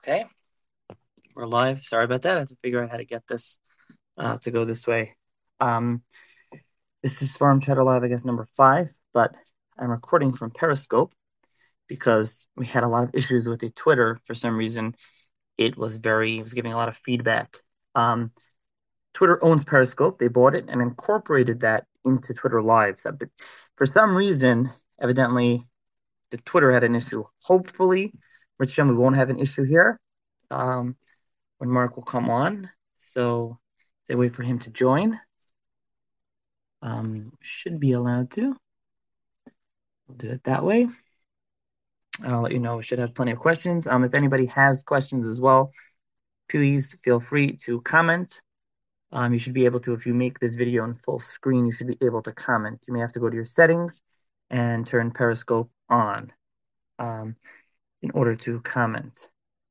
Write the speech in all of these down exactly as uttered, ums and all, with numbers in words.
Okay, we're live. Sorry about that. I have to figure out how to get this uh, to go this way. Um, this is Farm Chatter Live, I guess, number five, but I'm recording from Periscope because we had a lot of issues with the Twitter. For some reason, it was very, it was giving a lot of feedback. Um, Twitter owns Periscope. They bought it and incorporated that into Twitter Live. So, but for some reason, evidently, the Twitter had an issue. Hopefully, Rich Jim, we won't have an issue here. Um, when Mark will come on. So they wait for him to join. Um, should be allowed to. We'll do it that way. And I'll let you know. We should have plenty of questions. Um, if anybody has questions as well, please feel free to comment. Um, you should be able to, if you make this video in full screen, you should be able to comment. You may have to go to your settings and turn Periscope on um, in order to comment.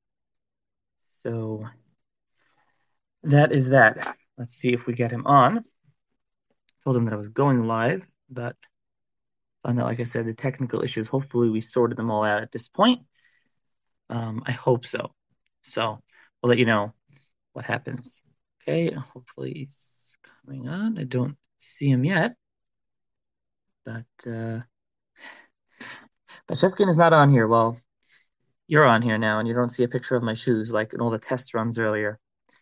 So that is that. Let's see if we get him on. Told him that I was going live, but found out, like I said, the technical issues. Hopefully we sorted them all out at this point. Um, I hope so. So we'll let you know what happens. Okay, hopefully he's coming on. I don't see him yet. But uh but Shevkin is not on here. Well, you're on here now and you don't see a picture of my shoes like in all the test runs earlier.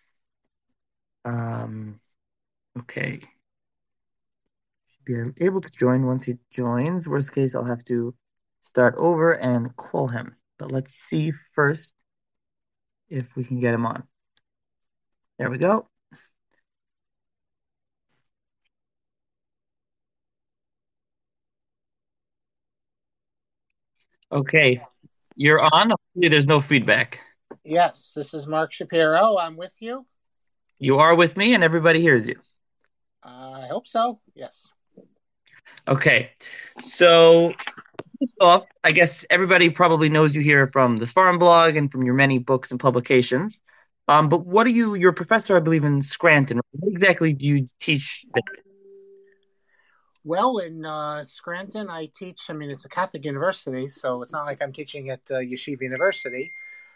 Um okay. Be able to join once he joins. Worst case, I'll have to start over and call him. But let's see first if we can get him on. There we go. Okay, you're on. Hopefully there's no feedback. Yes, this is Mark Shapiro. I'm with you. You are with me and everybody hears you. Uh, I hope so. Yes. Okay, so first off, I guess everybody probably knows you here from the Spartan blog and from your many books and publications. Um, but what are you, you're a professor, I believe, in Scranton. What exactly do you teach there? Well, in uh, Scranton, I teach. I mean, it's a Catholic university, so it's not like I'm teaching at uh, Yeshiva University.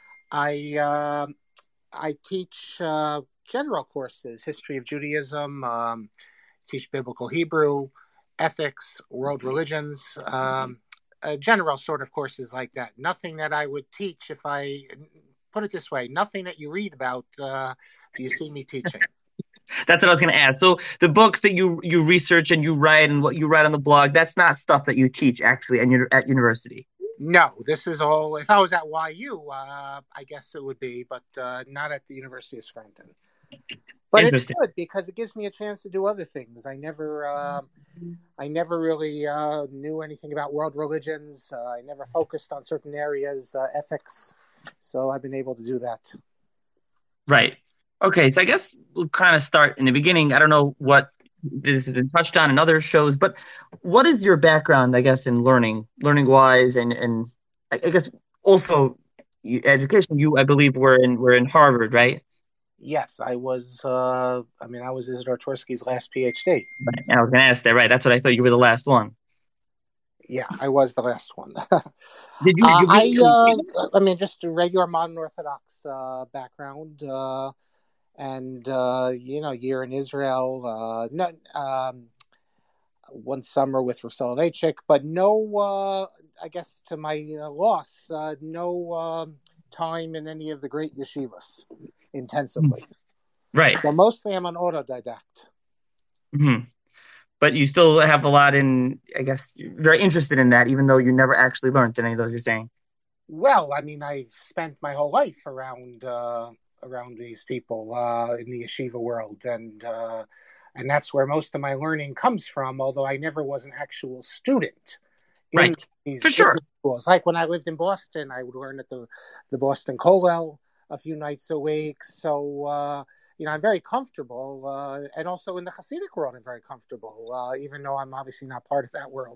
I uh, I teach uh, general courses: history of Judaism, um, teach biblical Hebrew, ethics, world religions, um, uh, general sort of courses like that. Nothing that I would teach if I put it this way. Nothing that you read about uh, do you see me teaching. That's what I was going to ask. So the books that you you research and you write and what you write on the blog, that's not stuff that you teach actually and you're at university. No, this is all. If I was at Y U, uh, I guess it would be, but uh, not at the University of Scranton. But it's Interesting. good because it gives me a chance to do other things. I never, uh, I never really uh, knew anything about world religions. Uh, I never focused on certain areas, uh, ethics. So I've been able to do that. Right. Okay, so I guess we'll kind of start in the beginning. I don't know what this has been touched on in other shows, but what is your background, I guess, in learning, learning wise, and and I I guess also you, education. You, I believe, were in were in Harvard, right? Yes, I was. Uh, I mean, I was Isidore Tversky's last PhD. Right. I was going to ask that. Right. That's what I thought you were the last one. Yeah, I was the last one. Did you? Uh, You I, be, uh, I mean, just a regular modern Orthodox uh, background, uh, and uh, you know, year in Israel, uh, no, um, one summer with Rav Soloveitchik, but no, uh, I guess to my uh, loss, uh, no um, time in any of the great yeshivas intensively. right. So mostly I'm an autodidact. Hmm. But you still have a lot in, I guess, you're very interested in that, even though you never actually learned any of those you're saying. Well, I mean, I've spent my whole life around uh, around these people uh, in the yeshiva world, and uh, and that's where most of my learning comes from. Although I never was an actual student in Right. these For sure. schools, like when I lived in Boston, I would learn at the the Boston Kollel a few nights a week. So uh, you know, I'm very comfortable, uh, and also in the Hasidic world, I'm very comfortable, uh, even though I'm obviously not part of that world.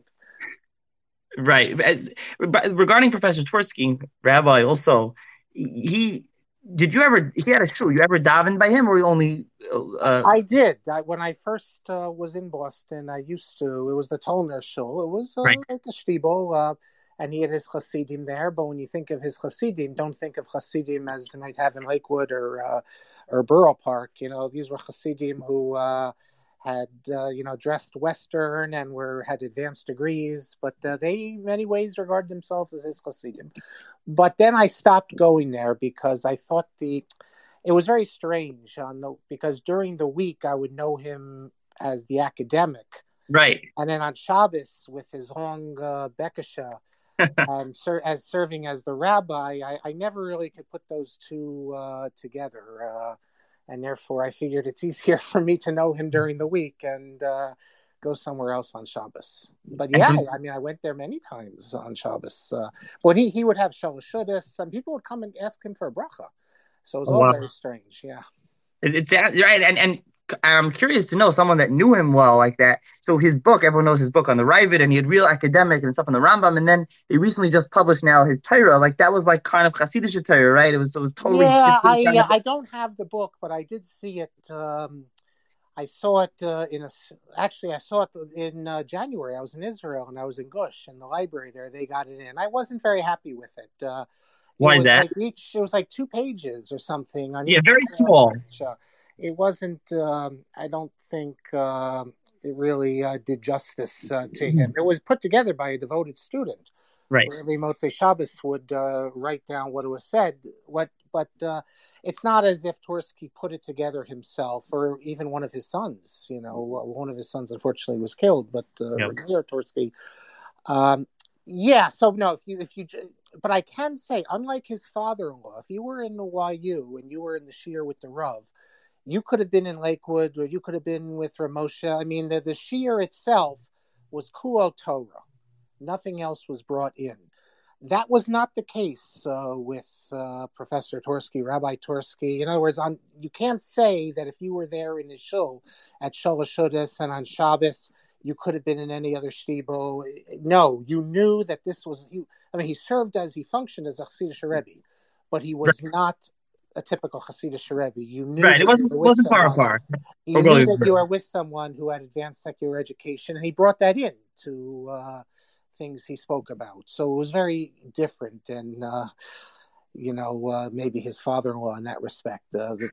Right. As, regarding Professor Tversky, Rabbi, also, he did you ever he had a shul? You ever davened by him, or you only? Uh, I did. I, when I first uh, was in Boston, I used to. It was the Tollner Shul. It was uh, right. like a shtibel, uh, and he had his Hasidim there. But when you think of his Hasidim, don't think of Hasidim as you might have in Lakewood or uh, or Borough Park. You know, these were Hasidim who uh, had uh, you know dressed Western and were had advanced degrees, but uh, they in many ways regarded themselves as his Hasidim. But then I stopped going there because I thought the it was very strange on the because during the week I would know him as the academic, Right. and then on Shabbos with his long uh, bekasha and ser- as serving as the rabbi, I, I never really could put those two uh, together, uh, and therefore I figured it's easier for me to know him during the week and uh, go somewhere else on Shabbos. But And yeah, so, I mean, I went there many times on Shabbos. Uh, when he, he would have Shalosh Shudas, and people would come and ask him for a bracha. So it was oh, all wow. very strange. Yeah. It's, it's right, and and I'm curious to know someone that knew him well like that. So his book, everyone knows his book on the Ravid, and he had real academic and stuff on the Rambam, and then he recently just published now his Torah. Like that was like kind of Hasidic Torah, right? It was it was totally Yeah, different I kind uh, of. I don't have the book, but I did see it. Um, I saw it uh, in a. Actually, I saw it in uh, January. I was in Israel and I was in Gush in the library there. They got it in. I wasn't very happy with it. Uh, it Why is was that? like each. It was like two pages or something on Yeah, each. very Uh, small. page. Uh, it wasn't. Um, I don't think um it really uh, did justice uh, to him. It was put together by a devoted student Right. where every Motzei Shabbos would uh, write down what was said. What, but uh, it's not as if Twersky put it together himself, or even one of his sons. You know, one of his sons unfortunately was killed, but uh, Yeah. Twersky. Um, yeah. So no, if you if you, but I can say, unlike his father-in-law, if you were in the Y U and you were in the Shir with the Rav, you could have been in Lakewood, or you could have been with Ramosha. I mean, the the Shir itself was Kuo Torah. Nothing else was brought in. That was not the case uh, with uh, Professor Twersky, Rabbi Twersky. In other words, on you can't say that if you were there in his shul at Shalosh Shudas and on Shabbos, you could have been in any other shtibel. No, you knew that this was he. I mean, he served as he functioned as a Hasidic Rebbe, but he was Right. not a typical Hasidic Rebbe. You knew Right. It that you wasn't were it with wasn't far someone. apart. You Or knew really, that you were with someone who had advanced secular education, and he brought that in to uh, things he spoke about. So it was very different than, uh, you know, uh, maybe his father-in-law in that respect. Uh, the,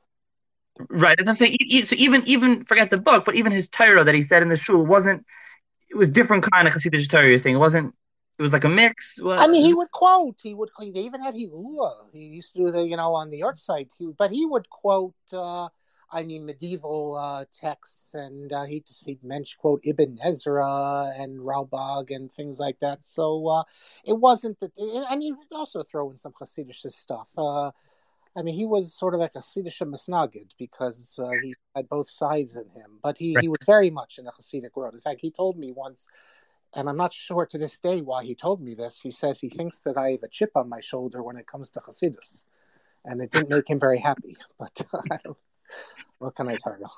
right. As I'm saying, e- e- so even even forget the book, but even his Torah that he said in the shul wasn't. It was different kind of Hasidic Torah. You're saying it wasn't. It was like a mix. I What? mean, he would quote. He would. They even had Hilula. He used to do the, you know, on the York site. He, but he would quote. Uh, I mean, medieval uh, texts, and uh, he he'd mention quote Ibn Ezra and Ralbag and things like that. So uh, it wasn't that, and he would also throw in some Hasidic stuff. Uh, I mean, he was sort of like a Hasidic Masnagid because uh, he had both sides in him. But he, Right. he was very much in the Hasidic world. In fact, he told me once, and I'm not sure to this day why he told me this. He says he thinks that I have a chip on my shoulder when it comes to Hasidus, and it didn't make him very happy. But I don't, what can I tell you?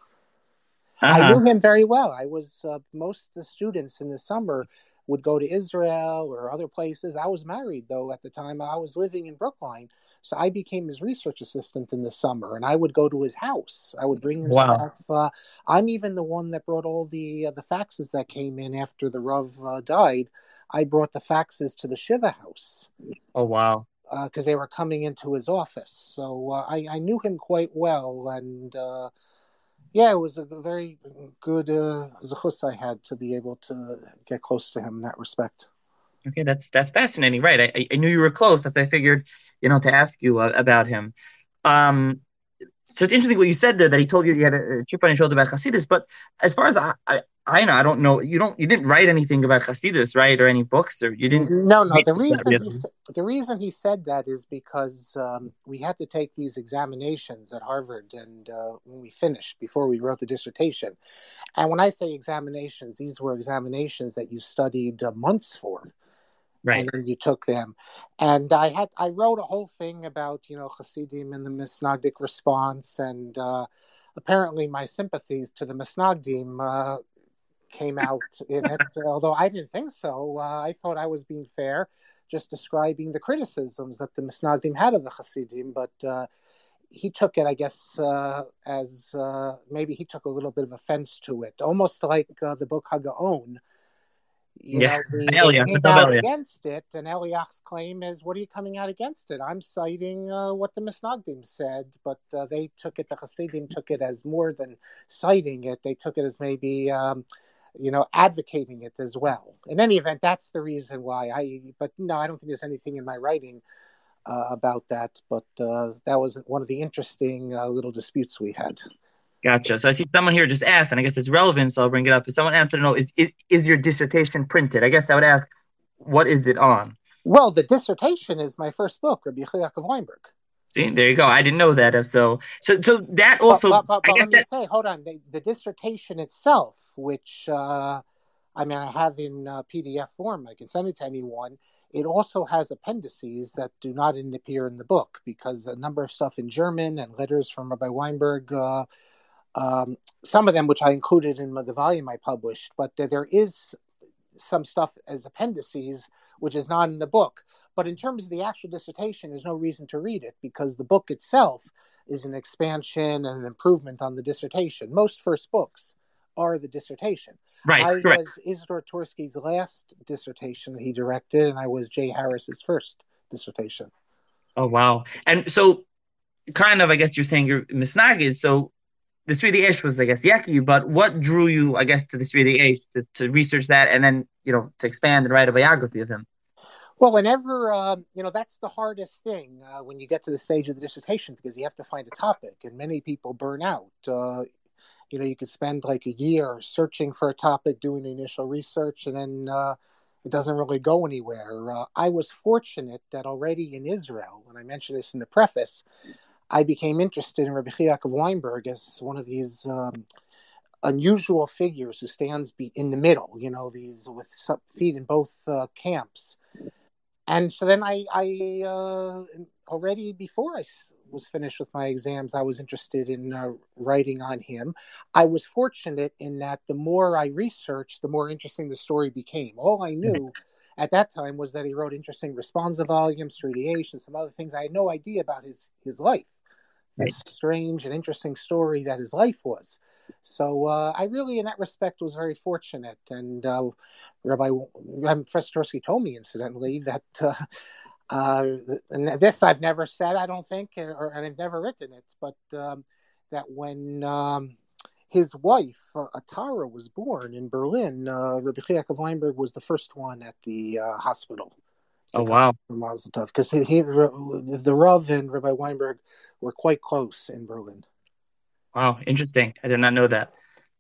Uh I huh. knew him very well. I was uh, most of the students in the summer would go to Israel or other places. I was married though at the time. I was living in Brookline, so I became his research assistant in the summer, and I would go to his house. I would bring him Wow. stuff. Uh, I'm even the one that brought all the uh, the faxes that came in after the Rav uh, died. I brought the faxes to the Shiva house Oh wow. because uh, they were coming into his office. So uh, I, I knew him quite well, and uh, yeah, it was a very good uh, zechus I had to be able to get close to him in that respect. Okay, that's that's fascinating. Right. I I knew you were close. That I figured, you know, to ask you uh, about him. Um. So it's interesting what you said there that he told you you had a, a chip on your shoulder about Hasidus. But as far as I, I I know, I don't know. You don't. You didn't write anything about Hasidus, right? Or any books, or you didn't. No, no. Make The that reason he really. the reason he said that is because um, we had to take these examinations at Harvard, and uh, when we finished before we wrote the dissertation. And when I say examinations, these were examinations that you studied uh, months for, and Right. then you took them. And I had I wrote a whole thing about you know Hasidim and the Misnagdic response, and uh, apparently my sympathies to the Misnagdim uh, came out in it. Although I didn't think so, uh, I thought I was being fair, just describing the criticisms that the Misnagdim had of the Hasidim, but. Uh, he took it, I guess, uh, as uh, maybe he took a little bit of offense to it, almost like uh, the book Hagaon. You Yeah, know, the, they Eliach, came the out Eliach. against it, and Eliach's claim is, "What are you coming out against it? I'm citing uh, what the Misnagdim said," but uh, they took it. The Hasidim took it as more than citing it; they took it as maybe, um, you know, advocating it as well. In any event, that's the reason why I. But no, I don't think there's anything in my writing uh, about that. But uh, that was one of the interesting uh, little disputes we had. Gotcha. So I see someone here just asked, and I guess it's relevant, so I'll bring it up. If someone wanted to know, is, is is your dissertation printed? I guess I would ask, what is it on? Well, the dissertation is my first book, Rabbi Yaakov Weinberg. See, there you go. I didn't know that. So, so, so that But also, but but, I but guess let me that, say, hold on, the, the dissertation itself, which uh, I mean, I have in uh, P D F form. I can send it to anyone. It also has appendices that do not appear in the book because a number of stuff in German and letters from Rabbi Weinberg, uh, um, some of them which I included in the volume I published, but there is some stuff as appendices which is not in the book. But in terms of the actual dissertation, there's no reason to read it because the book itself is an expansion and an improvement on the dissertation. Most first books are the dissertation. right, I correct. was Isidore Torsky's last dissertation he directed, and I was Jay Harris's first dissertation. Oh, wow. And so, kind of, I guess you're saying you're Misnagid. So, the Sri Ish was, I guess, Yeki, but what drew you, I guess, to the Sri Ish to, to research that and then, you know, to expand and write a biography of him? Well, whenever, um, you know, that's the hardest thing uh, when you get to the stage of the dissertation because you have to find a topic, and many people burn out. Uh, you know, you could spend like a year searching for a topic, doing the initial research, and then uh, it doesn't really go anywhere. Uh, I was fortunate that already in Israel, and I mentioned this in the preface, I became interested in Rabbi Yaakov Weinberg as one of these um, unusual figures who stands be- in the middle, you know, these with feet in both uh, camps. And so then I, I uh, already before I was finished with my exams, I was interested in uh, writing on him. I was fortunate in that the more I researched, the more interesting the story became. All I knew at that time was that he wrote interesting responsa volumes, three D H, and some other things. I had no idea about his his life, Right. this strange and interesting story that his life was. So uh, I really, in that respect, was very fortunate. And uh, Rabbi Professor Torsky told me, incidentally, that uh, uh, and this I've never said, I don't think, or, and I've never written it, but um, that when um, his wife, uh, Atara, was born in Berlin, uh, Rabbi Yaakov Weinberg was the first one at the uh, hospital Oh, to come wow. from Mazel Tov, because he, he, the Rav and Rabbi Weinberg were quite close in Berlin. Wow. Interesting. I did not know that.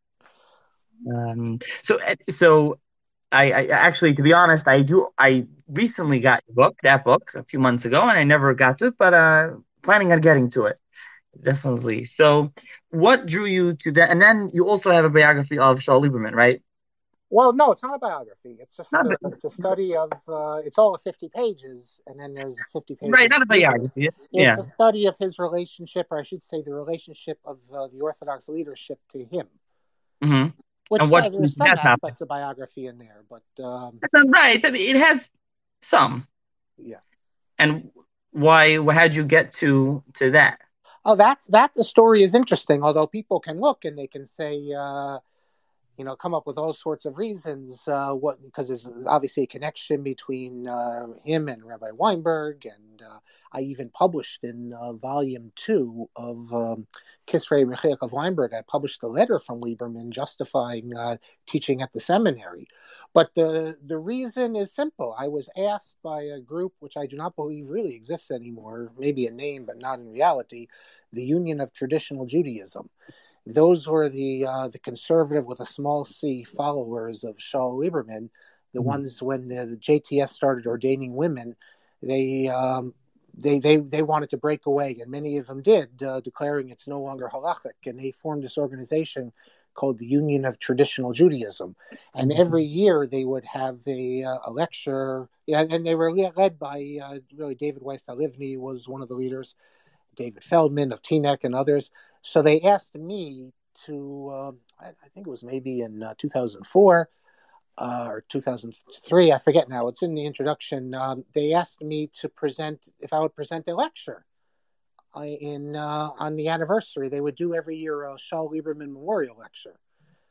Um, so, uh, so I, I actually, to be honest, I do. I recently got the book, that book, a few months ago, and I never got to it, but uh, planning on getting to it, definitely. So, what drew you to that? And then you also have a biography of Shaul Lieberman, right? Well, no, it's not a biography. It's just Not a, a, it's a study of. Uh, it's all fifty pages, and then there's fifty right, pages not of a reading. biography. It's Yeah. a study of his relationship, or I should say, the relationship of uh, the Orthodox leadership to him. Hmm. And Which what uh, drew you there's to some that topic? aspects of biography in there, but um, That's not right. I mean, it has some. yeah. And why? How did you get to to that? Oh, that's that. The story is interesting. Although people can look and they can say, uh, you know, come up with all sorts of reasons. Uh, what because there's obviously a connection between uh, him and Rabbi Weinberg, and uh, I even published in uh, volume two of um, Kisrei Rechiach of Weinberg. I published a letter from Lieberman justifying uh, teaching at the seminary. But the the reason is simple. I was asked by a group which I do not believe really exists anymore, maybe a name but not in reality, the Union of Traditional Judaism. Those were the uh, the conservative with a small c followers of Shaul Lieberman, the Mhm. ones when the, the J T S started ordaining women, they um, they they they wanted to break away, and many of them did, uh, declaring it's no longer halachic, and they formed this organization called the Union of Traditional Judaism, and every year they would have a, uh, a lecture, yeah, and they were led by uh, really David Weiss Halivni was one of the leaders, David Feldman of T N E C and others. So they asked me to, uh, I, I think it was maybe in uh, two thousand four uh, or two thousand three, I forget now. It's in the introduction. Um, they asked me to present, if I would present a lecture uh, in uh, on the anniversary. They would do every year a Shaul Lieberman Memorial Lecture.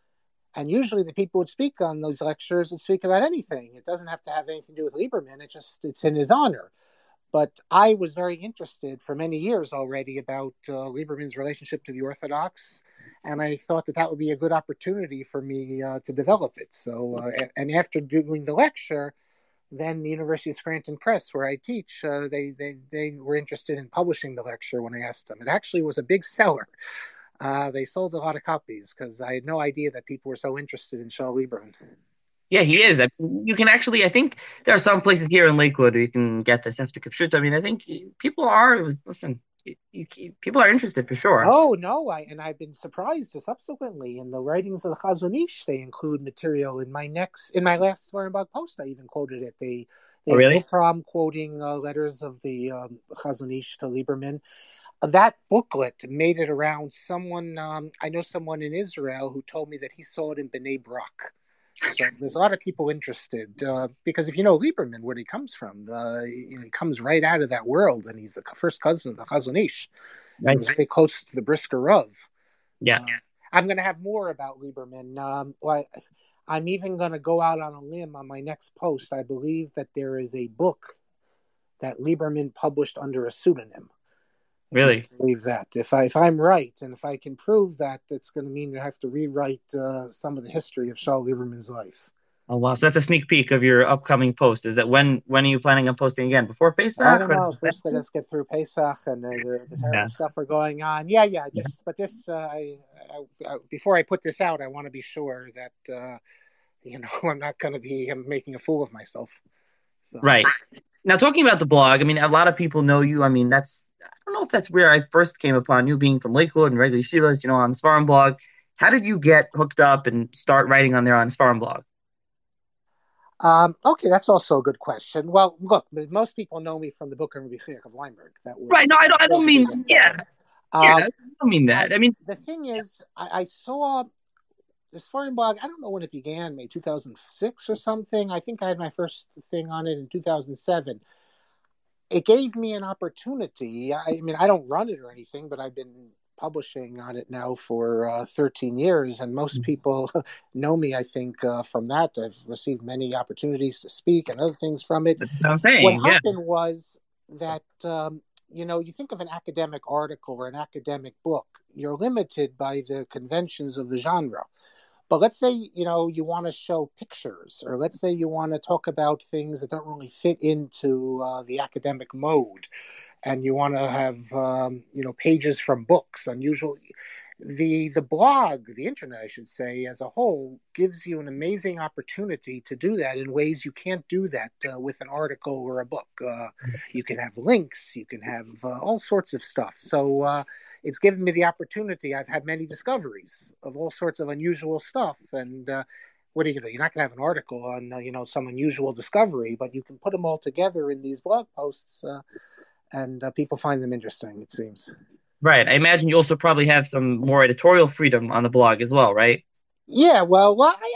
And usually the people would speak on those lectures would speak about anything. It doesn't have to have anything to do with Lieberman. It just, it's in his honor. But I was very interested for many years already about uh, Lieberman's relationship to the Orthodox, and I thought that that would be a good opportunity for me uh, to develop it. So, uh, and after doing the lecture, then the University of Scranton Press, where I teach, uh, they, they they were interested in publishing the lecture when I asked them. It actually was a big seller. Uh, they sold a lot of copies because I had no idea that people were so interested in Shaul Lieberman. Yeah, he is. I mean, you can actually, I think there are some places here in Lakewood where you can get this Hefty Kapshut. I mean, I think people are, listen, you, you, people are interested for sure. Oh, no, I and I've been surprised subsequently in the writings of the Chazon Ish, they include material in my next, in my last Svarenbach post, I even quoted it. They, they Oh, have no really? problem quoting uh, letters of the um, Chazon Ish to Lieberman. That booklet made it around someone, um, I know someone in Israel who told me that he saw it in Bnei Brak. So there's a lot of people interested uh, because if you know Lieberman, where he comes from, uh, you know, he comes right out of that world, and he's the first cousin of the Chazon Ish. He Right. was very close to the Brisker Rav. Yeah. Uh, I'm going to have more about Lieberman. Um, well, I'm even going to go out on a limb on my next post. I believe that there is a book that Lieberman published under a pseudonym. Really? Believe that. If I if I'm right, and if I can prove that, that's going to mean you have to rewrite uh, some of the history of Shaul Lieberman's life. Oh, wow. So that's a sneak peek of your upcoming post. Is that when when are you planning on posting again? Before I Pesach? don't Or know. First, let us get through Pesach and uh, the, the terrible yeah. stuff are going on. Yeah, yeah. Yeah. Just, but this, uh, I, I, I, before I put this out, I want to be sure that uh, you know I'm not going to be I'm making a fool of myself. So. Right. Now, talking about the blog, I mean, a lot of people know you. I mean, that's, I don't know if that's where I first came upon you, being from Lakewood and regular Shivas, you know, on the Svarim blog. How did you get hooked up and start writing on there on Svarim blog? Um, okay, that's also a good question. Well, look, most people know me from the book of Rabbi Chiyah of Weinberg. That was Right. No, I don't, I don't mean, yeah. Yeah, um, I don't mean that. I, I mean, the thing is, I, I saw this foreign blog. I don't know when it began, maybe two thousand six or something. I think I had my first thing on it in two thousand seven. It gave me an opportunity. I, I mean, I don't run it or anything, but I've been publishing on it now for uh, thirteen years, and most people know me, I think, uh, from that. I've received many opportunities to speak and other things from it. that's what I'm saying. What Yeah. happened was that, um, you know, you think of an academic article or an academic book, you're limited by the conventions of the genre. But let's say, you know, you want to show pictures, or let's say you want to talk about things that don't really fit into uh, the academic mode, and you want to have, um, you know, pages from books, unusual. The the blog, the internet, I should say, as a whole, gives you an amazing opportunity to do that in ways you can't do that uh, with an article or a book. Uh, you can have links, you can have uh, all sorts of stuff. So uh, it's given me the opportunity. I've had many discoveries of all sorts of unusual stuff, and uh, what are you going to do? You're not going to have an article on uh, you know some unusual discovery, but you can put them all together in these blog posts, uh, and uh, people find them interesting. It seems. Right. I imagine you also probably have some more editorial freedom on the blog as well, right? Yeah, well, well, I,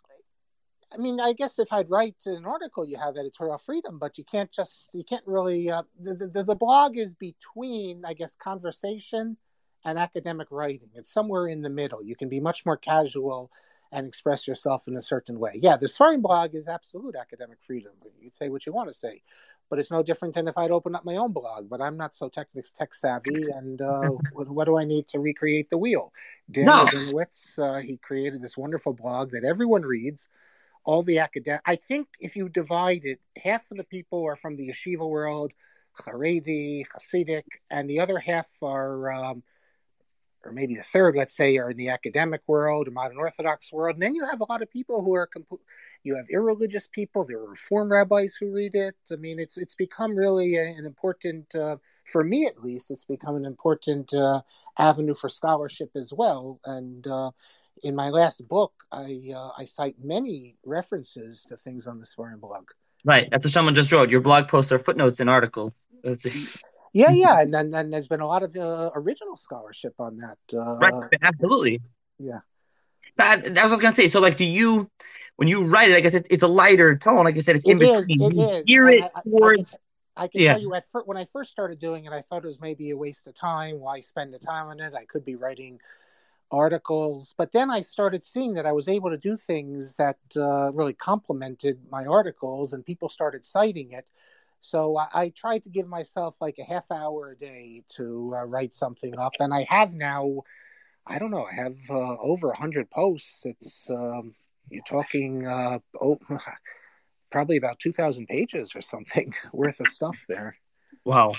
I mean, I guess if I'd write an article, you have editorial freedom, but you can't just, you can't really, uh, the, the, the blog is between, I guess, conversation and academic writing. It's somewhere in the middle. You can be much more casual and express yourself in a certain way. Yeah, the Svarim blog is absolute academic freedom. You can say what you want to say, but it's no different than if I'd open up my own blog, but I'm not so tech, tech savvy, and uh, what, what do I need to recreate the wheel? Daniel No. Dinowitz, uh, he created this wonderful blog that everyone reads. All the academic, I think if you divide it, half of the people are from the yeshiva world, Haredi, Hasidic, and the other half are, um, or maybe the third, let's say, are in the academic world, the modern Orthodox world. And then you have a lot of people who are, comp- you have irreligious people, there are Reform rabbis who read it. I mean, it's it's become really a, an important, uh, for me at least, it's become an important uh, avenue for scholarship as well. And, uh, in my last book, I uh, I cite many references to things on the Svarim blog. Right. That's what someone just wrote. Your blog posts are footnotes in articles. That's a... Yeah, yeah, and then and there's been a lot of uh, original scholarship on that. Uh, Right. Absolutely. Yeah. That, that was what I was gonna say. So, like, do you, when you write it, like I said, it's a lighter tone. Like I said, it's in It is. between. It You is. gear I, it I, I can, towards. I can Yeah. tell you at first, when I first started doing it, I thought it was maybe a waste of time. Why spend the time on it? I could be writing articles. But then I started seeing that I was able to do things that uh, really complemented my articles, and people started citing it. So I, I tried to give myself like a half hour a day to uh, write something up, and I have now. I don't know. I have uh, over a hundred posts. It's um, you're talking uh, oh, probably about two thousand pages or something worth of stuff there. Wow.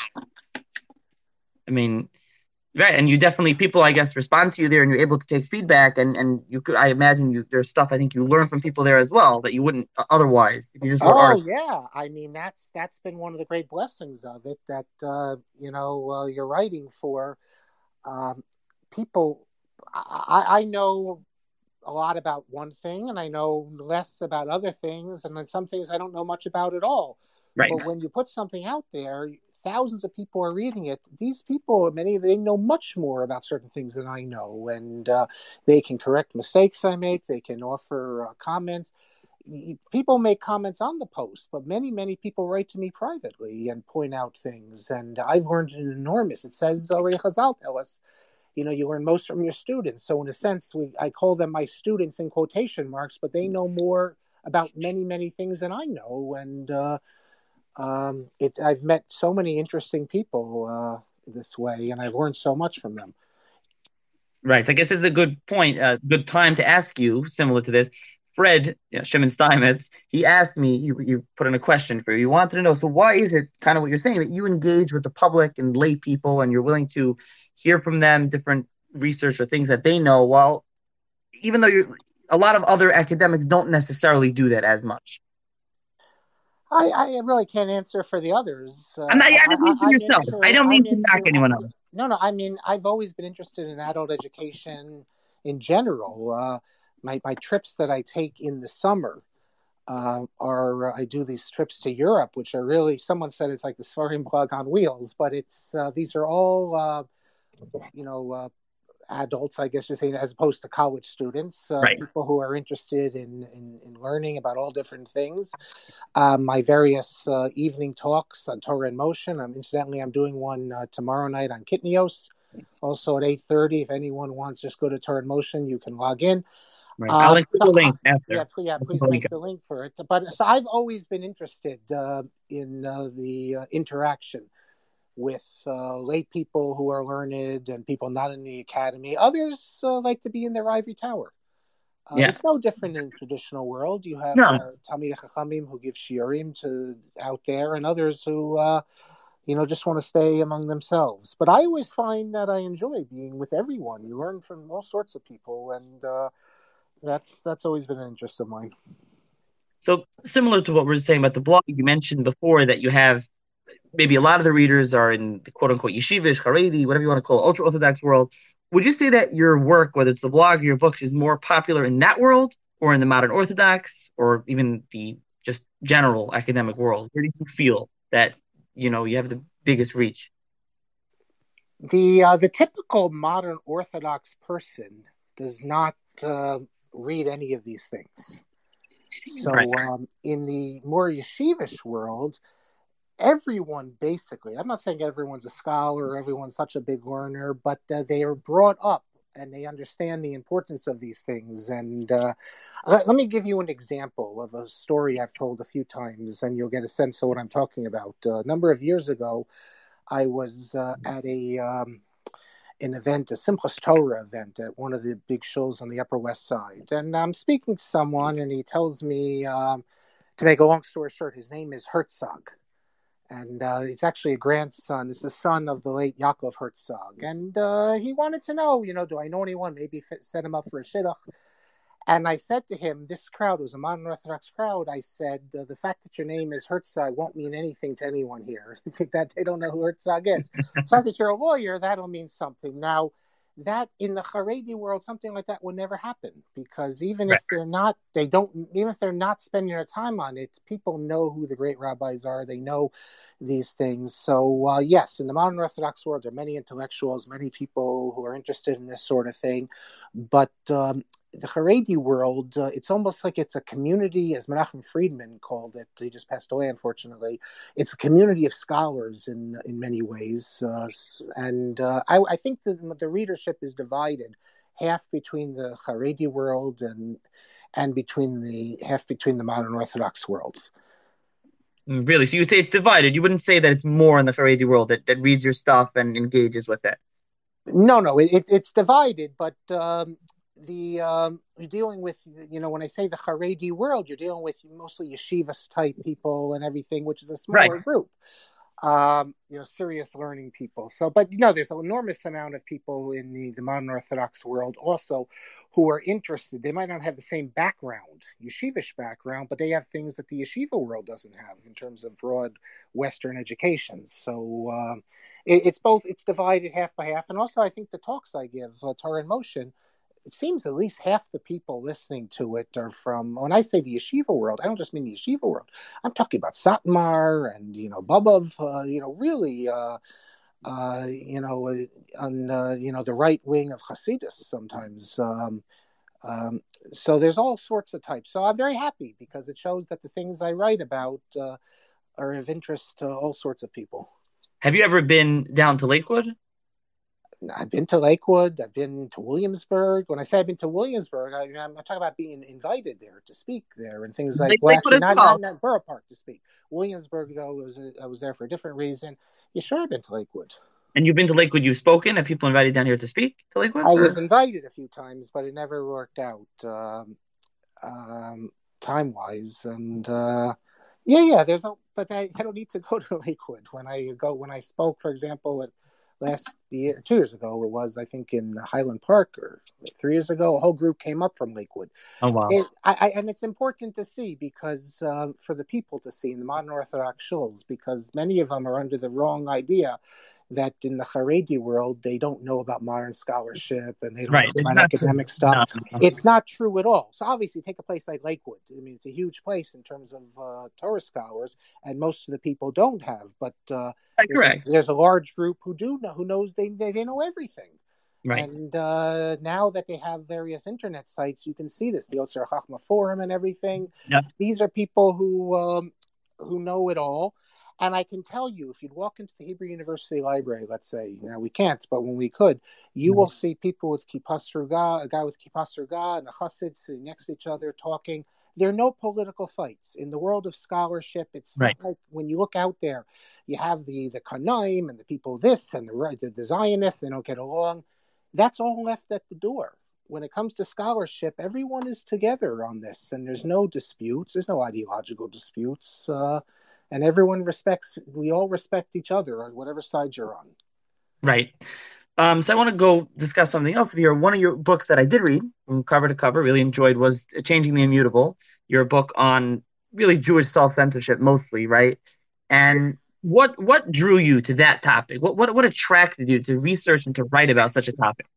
I mean, right, and you definitely people, I guess, respond to you there, and you're able to take feedback, and and you could, I imagine, you there's stuff I think you learn from people there as well that you wouldn't otherwise if you just wrote Oh art. yeah, I mean that's that's been one of the great blessings of it that uh, you know uh, you're writing for um, people. I, I know a lot about one thing, and I know less about other things, and then some things I don't know much about at all. Right. But when you put something out there, thousands of people are reading it. These people, many they know much more about certain things than I know, and uh, they can correct mistakes I make. They can offer uh, comments. People make comments on the post, but many, many people write to me privately and point out things. And I've learned an enormous. It says already, Chazal tell us, you know, you learn most from your students. So in a sense, we I call them my students in quotation marks, but they know more about many, many things than I know. And uh, um, it, I've met so many interesting people uh, this way, and I've learned so much from them. Right. So I guess this is a good point, a good time to ask you, similar to this. Fred, you know, Shimon Steinmetz, he asked me, you, you put in a question for you. You wanted to know, so why is it kind of what you're saying that you engage with the public and lay people and you're willing to hear from them different research or things that they know, while even though you a lot of other academics don't necessarily do that as much. I, I really can't answer for the others. Uh, I'm not, I, I just mean for I, I'm yourself. I into. don't I'm mean to knock into. anyone else. No, no. I mean, I've always been interested in adult education in general. Uh, my my trips that I take in the summer uh, are I do these trips to Europe, which are really. Someone said it's like the Sfarim plug on wheels, but it's uh, these are all uh, you know uh, adults, I guess you're saying, as opposed to college students, uh, Right. people who are interested in, in, in learning about all different things. Um, my various uh, evening talks on Torah in Motion. Um, incidentally, I'm doing one uh, tomorrow night on Kitnios, also at eight thirty. If anyone wants, just go to Torah in Motion. You can log in. Right. I'll Um, include so, the uh, link yeah, after. yeah, I'll put please the link make the link for it. But so I've always been interested uh, in uh, the uh, interaction with uh, lay people who are learned and people not in the academy. Others uh, like to be in their ivory tower. Uh, Yeah. it's no different in the traditional world. You have No. uh, Talmidei Chachamim who give shiurim to out there, and others who, uh, you know, just want to stay among themselves. But I always find that I enjoy being with everyone. You learn from all sorts of people, and uh, that's that's always been an interest of mine. So similar to what we were saying about the blog, you mentioned before that you have maybe a lot of the readers are in the quote unquote yeshivish, Haredi, whatever you want to call it, ultra orthodox world. Would you say that your work, whether it's the blog or your books, is more popular in that world or in the modern orthodox or even the just general academic world? Where do you feel that you know you have the biggest reach? The uh, the typical modern Orthodox person does not uh, read any of these things. Right. So um, in the more yeshivish world, everyone basically, I'm not saying everyone's a scholar or everyone's such a big learner, but uh, they are brought up and they understand the importance of these things. And uh, let, let me give you an example of a story I've told a few times, and you'll get a sense of what I'm talking about. Uh, a number of years ago, I was uh, at a um, an event, a Simchas Torah event at one of the big shows on the Upper West Side. And I'm speaking to someone, and he tells me, um, to make a long story short, his name is Herzog. And uh, he's actually a grandson. It's the son of the late Yaakov Herzog. And uh, he wanted to know, you know, do I know anyone? Maybe fit, set him up for a shidduch. And I said to him, this crowd was a modern Orthodox crowd. I said, uh, the fact that your name is Herzog won't mean anything to anyone here. That they don't know who Herzog is. The fact that you're a lawyer, that'll mean something. Now, that in the Haredi world, something like that would never happen, because even Right. if they're not, they don't, even if they're not spending their time on it, people know who the great rabbis are. They know these things. So uh, yes, in the modern Orthodox world, there are many intellectuals, many people who are interested in this sort of thing. But um, the Haredi world, uh, it's almost like it's a community, as Menachem Friedman called it. He just passed away, unfortunately. It's a community of scholars in in many ways, uh, and uh, I, I think the the readership is divided half between the Haredi world and and between the half between the modern Orthodox world. Mm, really? So you would say it's divided. You wouldn't say that it's more in the Haredi world that, that reads your stuff and engages with it. No, no, it, it's divided, but um, the um, you're dealing with, you know, when I say the Haredi world, you're dealing with mostly yeshivas type people and everything, which is a Right. smaller group. Um, you know, serious learning people. So, but you know, there's an enormous amount of people in the, the modern Orthodox world also who are interested. They might not have the same background, yeshivish background, but they have things that the yeshiva world doesn't have in terms of broad Western education. So um, it, it's both. It's divided half by half, and also I think the talks I give, uh, Torah in Motion, it seems at least half the people listening to it are from, when I say the yeshiva world, I don't just mean the yeshiva world. I'm talking about Satmar and, you know, Bobov, uh, you know, really, uh, uh, you know, uh, on, uh, you know, the right wing of Hasidus sometimes. Um, um, so there's all sorts of types. So I'm very happy because it shows that the things I write about uh, are of interest to all sorts of people. Have you ever been down to Lakewood? I've been to Lakewood. I've been to Williamsburg. When I say I've been to Williamsburg, I, I'm talking about being invited there to speak there and things like. Lake, Well, Lakewood actually, as not well. not not Borough Park to speak. Williamsburg, though, was I was there for a different reason. Yeah, sure, I've been to Lakewood. And you've been to Lakewood, you've spoken. Have people invited down here to speak to Lakewood? I Or? was invited a few times, but it never worked out um, um, time wise. And uh, yeah, yeah, there's no, but I, I don't need to go to Lakewood when I go when I spoke, for example, at last year, two years ago, it was, I think, in Highland Park, or three years ago, a whole group came up from Lakewood. Oh, wow. It, I, I, and it's important to see because uh, for the people to see in the modern Orthodox shuls, because many of them are under the wrong idea that in the Haredi world, they don't know about modern scholarship and they don't Right. know It's about not true. academic stuff. No, no. It's not true at all. So obviously, take a place like Lakewood. I mean, it's a huge place in terms of uh, Torah scholars, and most of the people don't have. But uh, Right, there's, a, correct. there's a large group who do know, who knows they, they, they know everything. Right. And uh, now that they have various internet sites, you can see this, the Yotzer Chachma Forum and everything. Yeah. These are people who um, who know it all. And I can tell you, if you'd walk into the Hebrew University Library, let's say, now we can't, but when we could, you Mhm. will see people with Kippas Ruga, a guy with Kippas Ruga and a chassid sitting next to each other talking. There are no political fights. In the world of scholarship, it's Right. not like when you look out there, you have the, the Kanaim and the people this and the, the, the Zionists, they don't get along. That's all left at the door. When it comes to scholarship, everyone is together on this, and there's no disputes. There's no ideological disputes. Uh, and everyone respects, we all respect each other on whatever side you're on. Right. Um, so I want to go discuss something else here. One of your books that I did read from cover to cover, really enjoyed, was Changing the Immutable, your book on really Jewish self-censorship mostly, right? And what what drew you to that topic? What what what attracted you to research and to write about such a topic?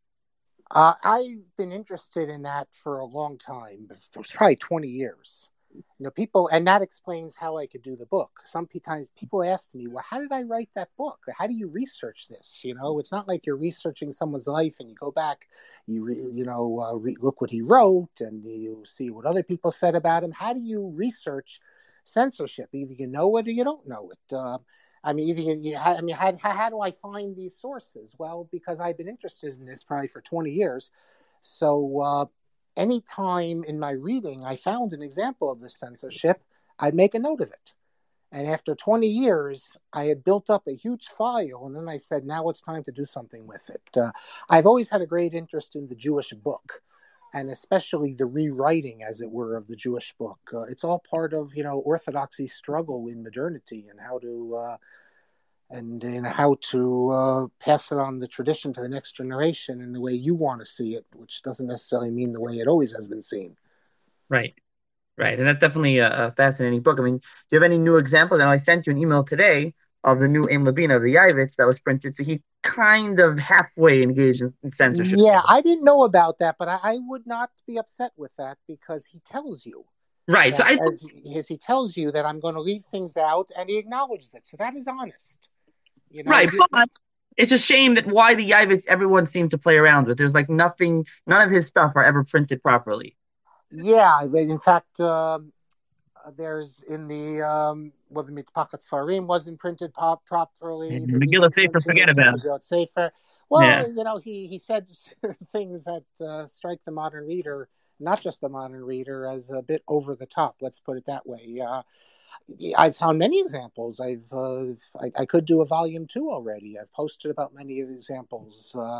Uh, I've been interested in that for a long time, it was probably twenty years. You know, people, and that explains how I could do the book. Some times people ask me, well, how did I write that book? How do you research this? You know, it's not like you're researching someone's life and you go back, you, re, you know, uh, re, look what he wrote and you see what other people said about him. How do you research censorship? Either you know it or you don't know it. Uh, I mean, either you, you, I mean, how, how do I find these sources? Well, because I've been interested in this probably for twenty years. So, uh, any time in my reading I found an example of this censorship, I'd make a note of it. And after twenty years, I had built up a huge file, and then I said, now it's time to do something with it. Uh, I've always had a great interest in the Jewish book, and especially the rewriting, as it were, of the Jewish book. Uh, it's all part of, you know, Orthodoxy struggle in modernity and how to... Uh, and in how to uh, pass it on the tradition to the next generation in the way you want to see it, which doesn't necessarily mean the way it always has been seen. Right. Right. And that's definitely a, a fascinating book. I mean, do you have any new examples? And I sent you an email today of the new Aim Labina of the Yavitz that was printed. So he kind of halfway engaged in, in censorship. Yeah, I didn't know about that, but I, I would not be upset with that because he tells you. Right. So I, as, as he tells you that I'm going to leave things out, and he acknowledges it. So that is honest. You know, right. you, But it's a shame that why the Yavitz everyone seemed to play around with. There's like nothing, none of his stuff are ever printed properly. Yeah. In fact, um, there's in the, um, well, the Mitpachat Sfarim wasn't printed pop properly. And The Megillah recent Sefer, printing forget of about it. Megillah Sefer. Well, Yeah. you know, he he said things that uh, strike the modern reader, not just the modern reader, as a bit over the top. Let's put it that way. Uh, I've found many examples. I've uh, I, I could do a volume two already. I've posted about many of the examples. Uh,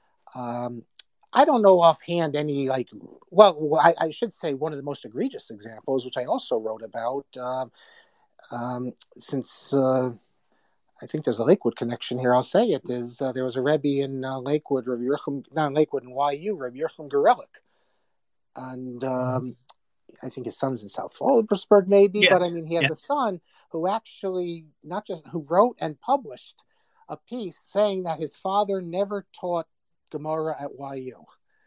um, I don't know offhand any like. Well, I, I should say one of the most egregious examples, which I also wrote about. Um, um, since uh, I think there's a Lakewood connection here, I'll say it is uh, there was a Rebbe in uh, Lakewood, Rabbi Yerchim, not in Lakewood in Y U, Rabbi Yerchim Gorelik, and um, I think his son's in South Phillipsburg, maybe, Yeah. but I mean, he has Yeah. a son who actually not just who wrote and published a piece saying that his father never taught Gemara at Y U,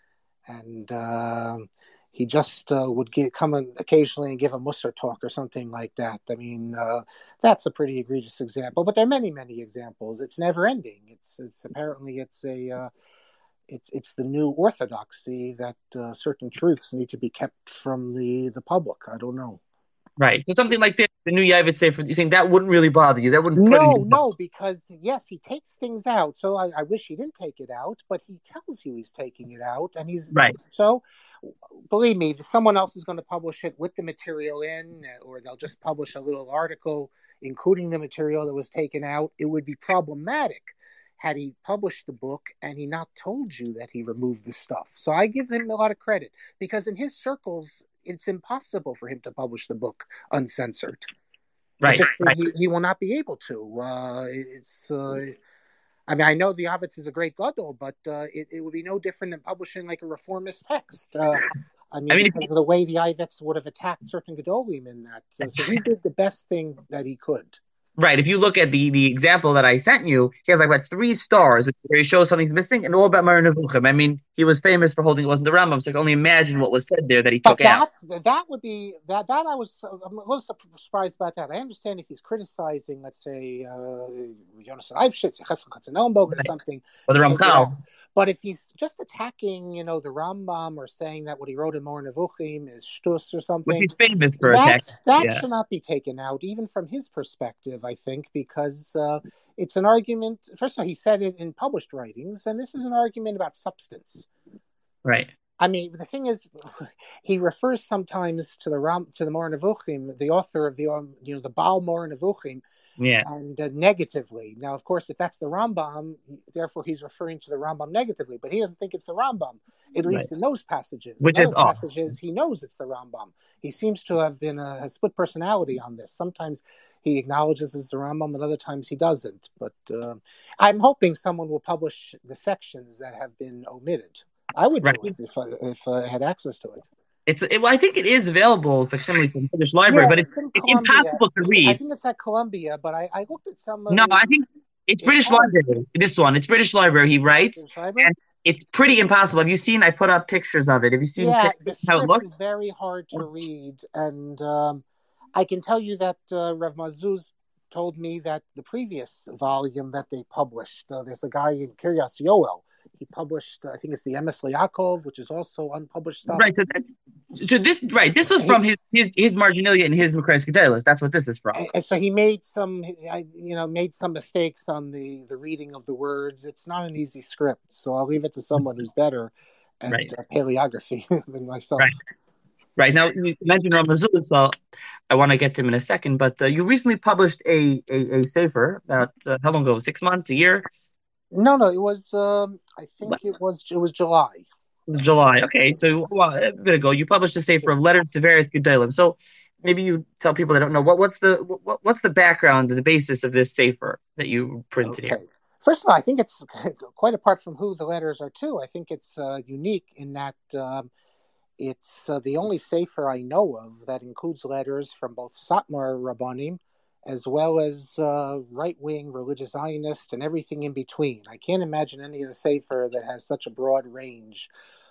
and uh, he just uh, would get, come in occasionally and give a Musar talk or something like that. I mean, uh, that's a pretty egregious example, but there are many, many examples. It's never ending. It's, it's apparently it's a uh, it's it's the new orthodoxy that uh, certain truths need to be kept from the the public. I don't know. Right. So something like this, the new Yavit Sefer, you saying that wouldn't really bother you. That wouldn't put in No, your book. no, because yes, he takes things out. So I, I wish he didn't take it out, but he tells you he's taking it out, and he's Right. so. Believe me, if someone else is going to publish it with the material in, or they'll just publish a little article including the material that was taken out, it would be problematic had he published the book and he not told you that he removed the stuff. So I give him a lot of credit because in his circles, it's impossible for him to publish the book uncensored. Right. Just, Right. he, he will not be able to. Uh, it's. Uh, I mean, I know the Avitz is a great gadol, but uh, it, it would be no different than publishing like a reformist text. Uh, I mean, I mean, if because of the way the Avitz would have attacked certain gadolim in that. So, so he did the best thing that he could. Right. If you look at the the example that I sent you, he has like about three stars where he shows something's missing, and all about Mar Nevuchim. I mean, he was famous for holding it wasn't the Rambam, so I can only imagine what was said there that he But took out. that's that would be that that I was I'm a little surprised about that. I understand if he's criticizing, let's say, uh, Jonas Eibschitz, Katzenellenbogen or Right. something, Or the you take it out. Ramchal. But if he's just attacking, you know, the Rambam or saying that what he wrote in Mor Nevuchim is shtus or Which something, he's famous for attacking. that's that Yeah. should not be taken out, even from his perspective. I think because uh, it's an argument. First of all, he said it in published writings, and this is an argument about substance. Right. I mean, the thing is, he refers sometimes to the Ram, to the Mor Nevuchim, the author of the um, you know the Baal Mor Nevuchim, Yeah. and uh, negatively. Now, of course, if that's the Rambam, therefore he's referring to the Rambam negatively, but he doesn't think it's the Rambam, at Right. least in those passages. Which in is other off. passages, he knows it's the Rambam. He seems to have been a, a split personality on this. Sometimes he acknowledges it's the Rambam, and other times he doesn't. But uh, I'm hoping someone will publish the sections that have been omitted. I would Right. do it if I, if I had access to it. It's it, well, I think it is available facsimile from British Library, Yeah, but it's it's in it's Columbia. impossible to It's, I read. think it's at Columbia, but I, I looked at some of No, the. I think it's It's British hard. Library. This one, it's British Library. He writes, British Library? and it's pretty impossible. Have you seen? I put up pictures of it. Have you seen Yeah, pictures the how it script looks? is very hard to read, and um, I can tell you that uh, Rev Mazuz told me that the previous volume that they published, uh, there's a guy in Kiryas Yoel. He published, uh, I think it's the Emes Liakov, which is also unpublished stuff. Right. So, that, so this right. This was from his his his Marginalia and his Makrais Gedalos. That's what this is from. And, and so he made some, I, you know, made some mistakes on the the reading of the words. It's not an easy script, so I'll leave it to someone who's better at Right. uh, paleography than myself. Right. Right. Now you mentioned Ramazul, so I want to get to him in a second. But uh, you recently published a a, a sefer about uh, how long ago? Six months, a year? No, no, it was. Um, I think What? it was. It was July. It was July. Okay, so well, a bit ago, you published a sefer of letters to various Gedalim. So maybe you tell people that don't know what what's the what, what's the background, the basis of this sefer that you printed Okay. here. First of all, I think it's quite apart from who the letters are to. I think it's uh, unique in that um, it's uh, the only sefer I know of that includes letters from both Satmar Rabbanim as well as uh, right-wing religious Zionists and everything in between. I can't imagine any of the sefer that has such a broad range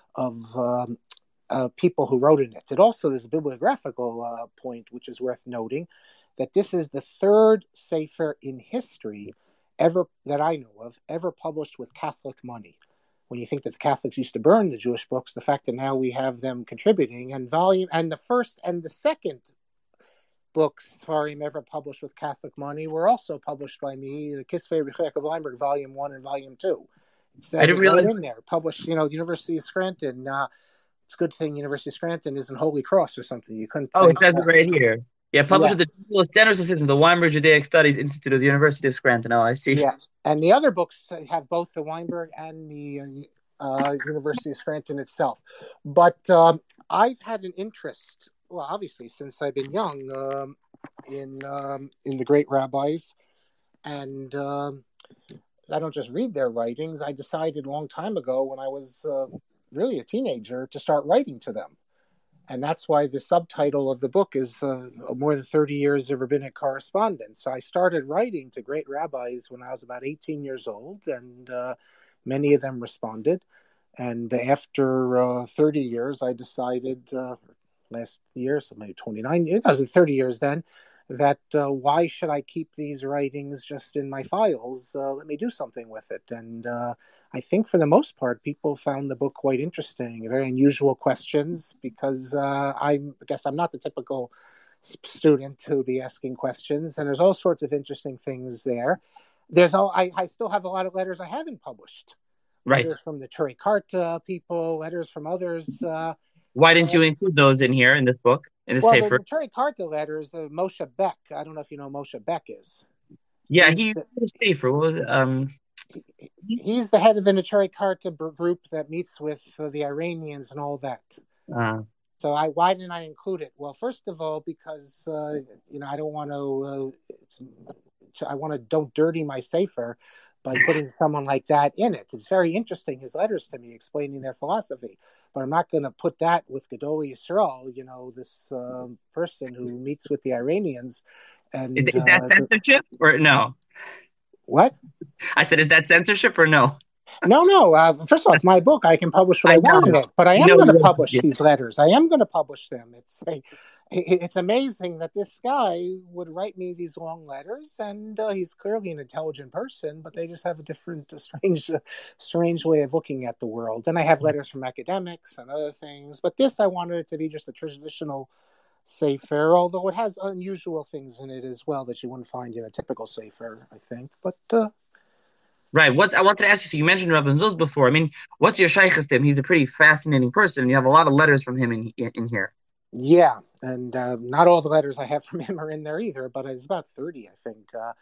of um, uh, people who wrote in it. It also there's a bibliographical uh, point which is worth noting that this is the third sefer in history ever that I know of ever published with Catholic money. When you think that the Catholics used to burn the Jewish books, the fact that now we have them contributing and volume and the first and the second books Sfarim ever published with Catholic money were also published by me, the Kisvei B'Chayek of Weinberg, Volume One and Volume Two. It I says didn't it right realize. in there. Published, you know, the University of Scranton. Uh, it's a good thing University of Scranton isn't Holy Cross or something. You couldn't Oh, it think says it that. right here. Yeah, published Yeah, at the General Standard Assistant, the Weinberg Judaic Studies Institute of the University of Scranton. Oh, I see. yeah. And the other books have both the Weinberg and the uh, University of Scranton itself. But um, I've had an interest, well, obviously, since I've been young, um, in um, in the great rabbis, and um, I don't just read their writings. I decided a long time ago when I was uh, really a teenager to start writing to them. And that's why the subtitle of the book is uh, More Than thirty Years of Rabbinic Correspondence. So I started writing to great rabbis when I was about eighteen years old, and uh, many of them responded. And after uh, thirty years, I decided, uh, last year, so maybe twenty-nine, it wasn't thirty years then, that uh, why should I keep these writings just in my files? Uh, let me do something with it. And uh, I think for the most part, people found the book quite interesting, very unusual questions, because uh, I'm, I guess I'm not the typical student who would be asking questions. And there's all sorts of interesting things there. There's all, I, I still have a lot of letters I haven't published. Right. Letters from the Cherry Cart uh, people, letters from others. Uh, Why so didn't you include those in here in this book, in the Well, the, Sefer? the Cherry Carta letters, uh, Moshe Beck. I don't know if you know who Moshe Beck is. Yeah, He's he the, was Sefer. What was it? Um, he, he's the head of the Neturei Karta group that meets with uh, the Iranians and all that. uh, So I why didn't I include it? Well, first of all, because uh, you know I don't want to. Uh, it's, I want to don't dirty my sefer by putting someone like that in it. It's very interesting, his letters to me explaining their philosophy, but I'm not going to put that with Gedolei Yisrael, you know, this uh, person who meets with the Iranians. is, And is that uh, censorship or no? what? I said, is that censorship or no? No, no. Uh, first of all, it's my book. I can publish what I I know. want in it, but I You am know, going to you have- publish yeah. these letters. I am going to publish them. It's a, it's amazing that this guy would write me these long letters, and uh, he's clearly an intelligent person, but they just have a different, uh, strange, uh, strange way of looking at the world. And I have letters from academics and other things, but this I wanted it to be just a traditional sefer, although it has unusual things in it as well that you wouldn't find in a typical sefer, I think. But uh, Right. What I wanted to ask you, so you mentioned Rabbi Zuz before. I mean, what's your shaykhs to him? He's a pretty fascinating person. You have a lot of letters from him in in, in here. yeah, and uh, not all the letters I have from him are in there either, but it's about thirty, I think. Uh,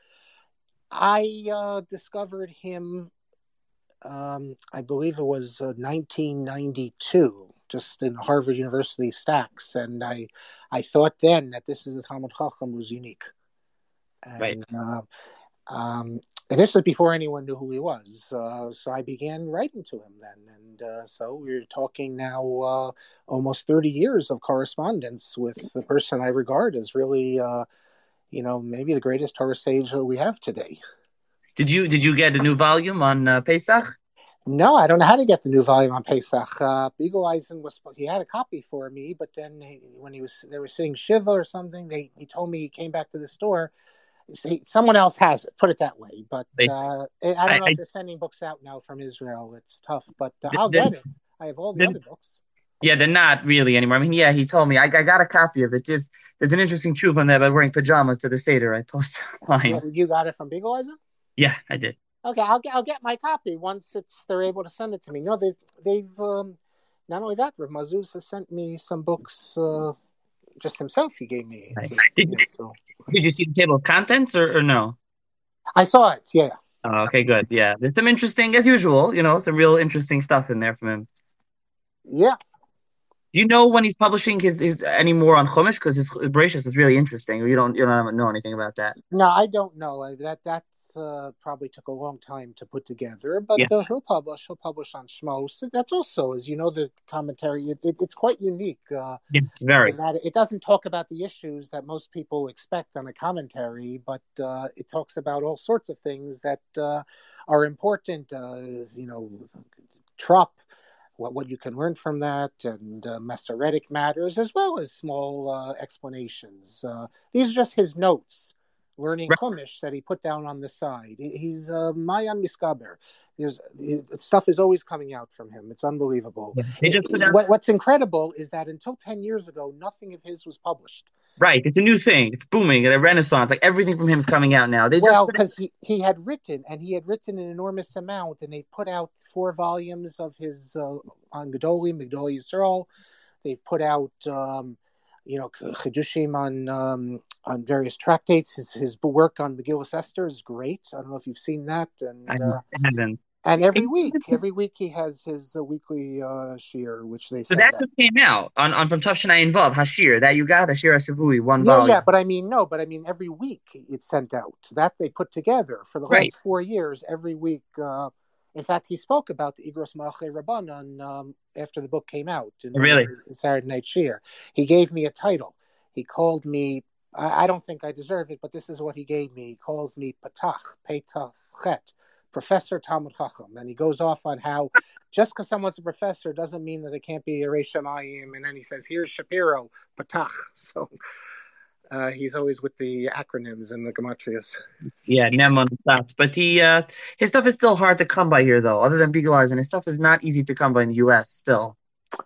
I uh, discovered him, um, I believe it was uh, nineteen ninety-two, just in Harvard University stacks, and I I thought then that this is a Talmud Chacham who's unique. Right. And uh, um, and this was before anyone knew who he was. Uh, so I began writing to him then. And uh, so we're talking now uh, almost thirty years of correspondence with the person I regard as really, uh, you know, maybe the greatest Torah sage we have today. Did you did you get a new volume on uh, Pesach? No, I don't know how to get the new volume on Pesach. Uh, Beagle Eisen was, he had a copy for me, but then he, when he was, they were sitting Shiva or something, they, he told me he came back to the store. See, someone else has it, put it that way. But Like, uh, I don't I, know I if they're sending books out now from Israel. It's tough, but uh, th- I'll th- get it. I have all the th- other books. yeah, they're not really anymore. I mean, yeah, he told me I, I got a copy of it. Just there's an interesting truth on there about wearing pajamas to the Seder. I posted Yeah, online. you got it from Beagle Eisen? Yeah, I did. Okay, I'll get I'll get my copy once it's they're able to send it to me. No, they they've um, not only that, Rav Mazuz has sent me some books. Uh, just himself, he gave me. Right. To, Did, you know, so did you see the table of contents or, or no? I saw it. Yeah. Oh, okay, good. Yeah, there's some interesting, as usual, you know, some real interesting stuff in there from him. Yeah. Do you know when he's publishing his, his any more on Chumash? Because his Bereshit was really interesting. Or you don't you don't know anything about that? No, I don't know. That that's uh, probably took a long time to put together, but Yeah, uh, he'll publish. He'll publish on Shmos. That's also, as you know, the commentary. It, it, it's quite unique. Uh, yeah, it's very in that it doesn't talk about the issues that most people expect on a commentary, but uh, it talks about all sorts of things that uh, are important. Uh, you know, trop. What, what you can learn from that, and uh, Masoretic matters, as well as small uh, explanations. Uh, these are just his notes learning Right. Chumash that he put down on the side. He's uh, Mayan Miskaber. There's stuff is always coming out from him. It's unbelievable. Yeah. They It, just put it, out. what, what's incredible is that until ten years ago, nothing of his was published. Right. It's a new thing. It's booming. A renaissance. Like everything from him is coming out now. They just Well, put out. because he, he had written, and he had written an enormous amount, and they put out four volumes of his uh, on Gedolim, Migdol Yisrael. They've put out, um, you know, Chidushim on um, on various tractates. His his work on Megillas Esther is great. I don't know if you've seen that. I And uh, haven't. and every week, every week he has his uh, weekly uh, shiur, which they So send that out. just came out on, on from Tafshanai Vav Hashir that you got Hashir Ashavui one Yeah, yeah, volume. but I mean, no, but I mean, every week it's sent out. That they put together for the Right. last four years. Every week. Uh, in fact, he spoke about the Igros Malchei Rabbanon um, after the book came out in, Really? in Saturday Night Shiur. He gave me a title. He called me. I, I don't think I deserve it, but this is what he gave me. He calls me Patach Petach Chet, Professor Talmud Chacham, and he goes off on how just because someone's a professor doesn't mean that they can't be a Reish Shamayim. And then he says, "Here's Shapiro Patach." So. Uh, he's always with the acronyms and the gematrias. Yeah, Nemon stuff. But he uh his stuff is still hard to come by here though. Other than Beagleizer, his stuff is not easy to come by in the U S still.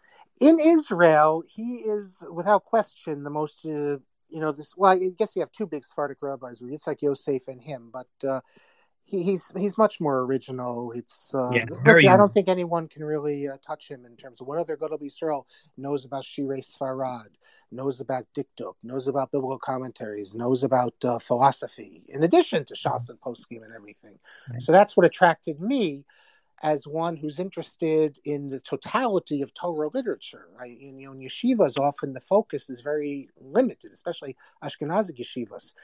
In Israel, he is without question the most. Uh, you know this. Well, I guess you have two big Sephardic rabbis, Yitzhak Yosef and him, but uh, he, he's he's much more original. It's uh, Yeah, look, very I don't unique. think anyone can really uh, touch him in terms of what other Gadol Yisrael knows about Shirei Sfarad, knows about Dikduk, knows about biblical commentaries, knows about uh, philosophy, in addition to Shas and Poskim and everything. Right. So that's what attracted me as one who's interested in the totality of Torah literature. I, in, you know, in yeshivas, often the focus is very limited, especially Ashkenazi yeshivas.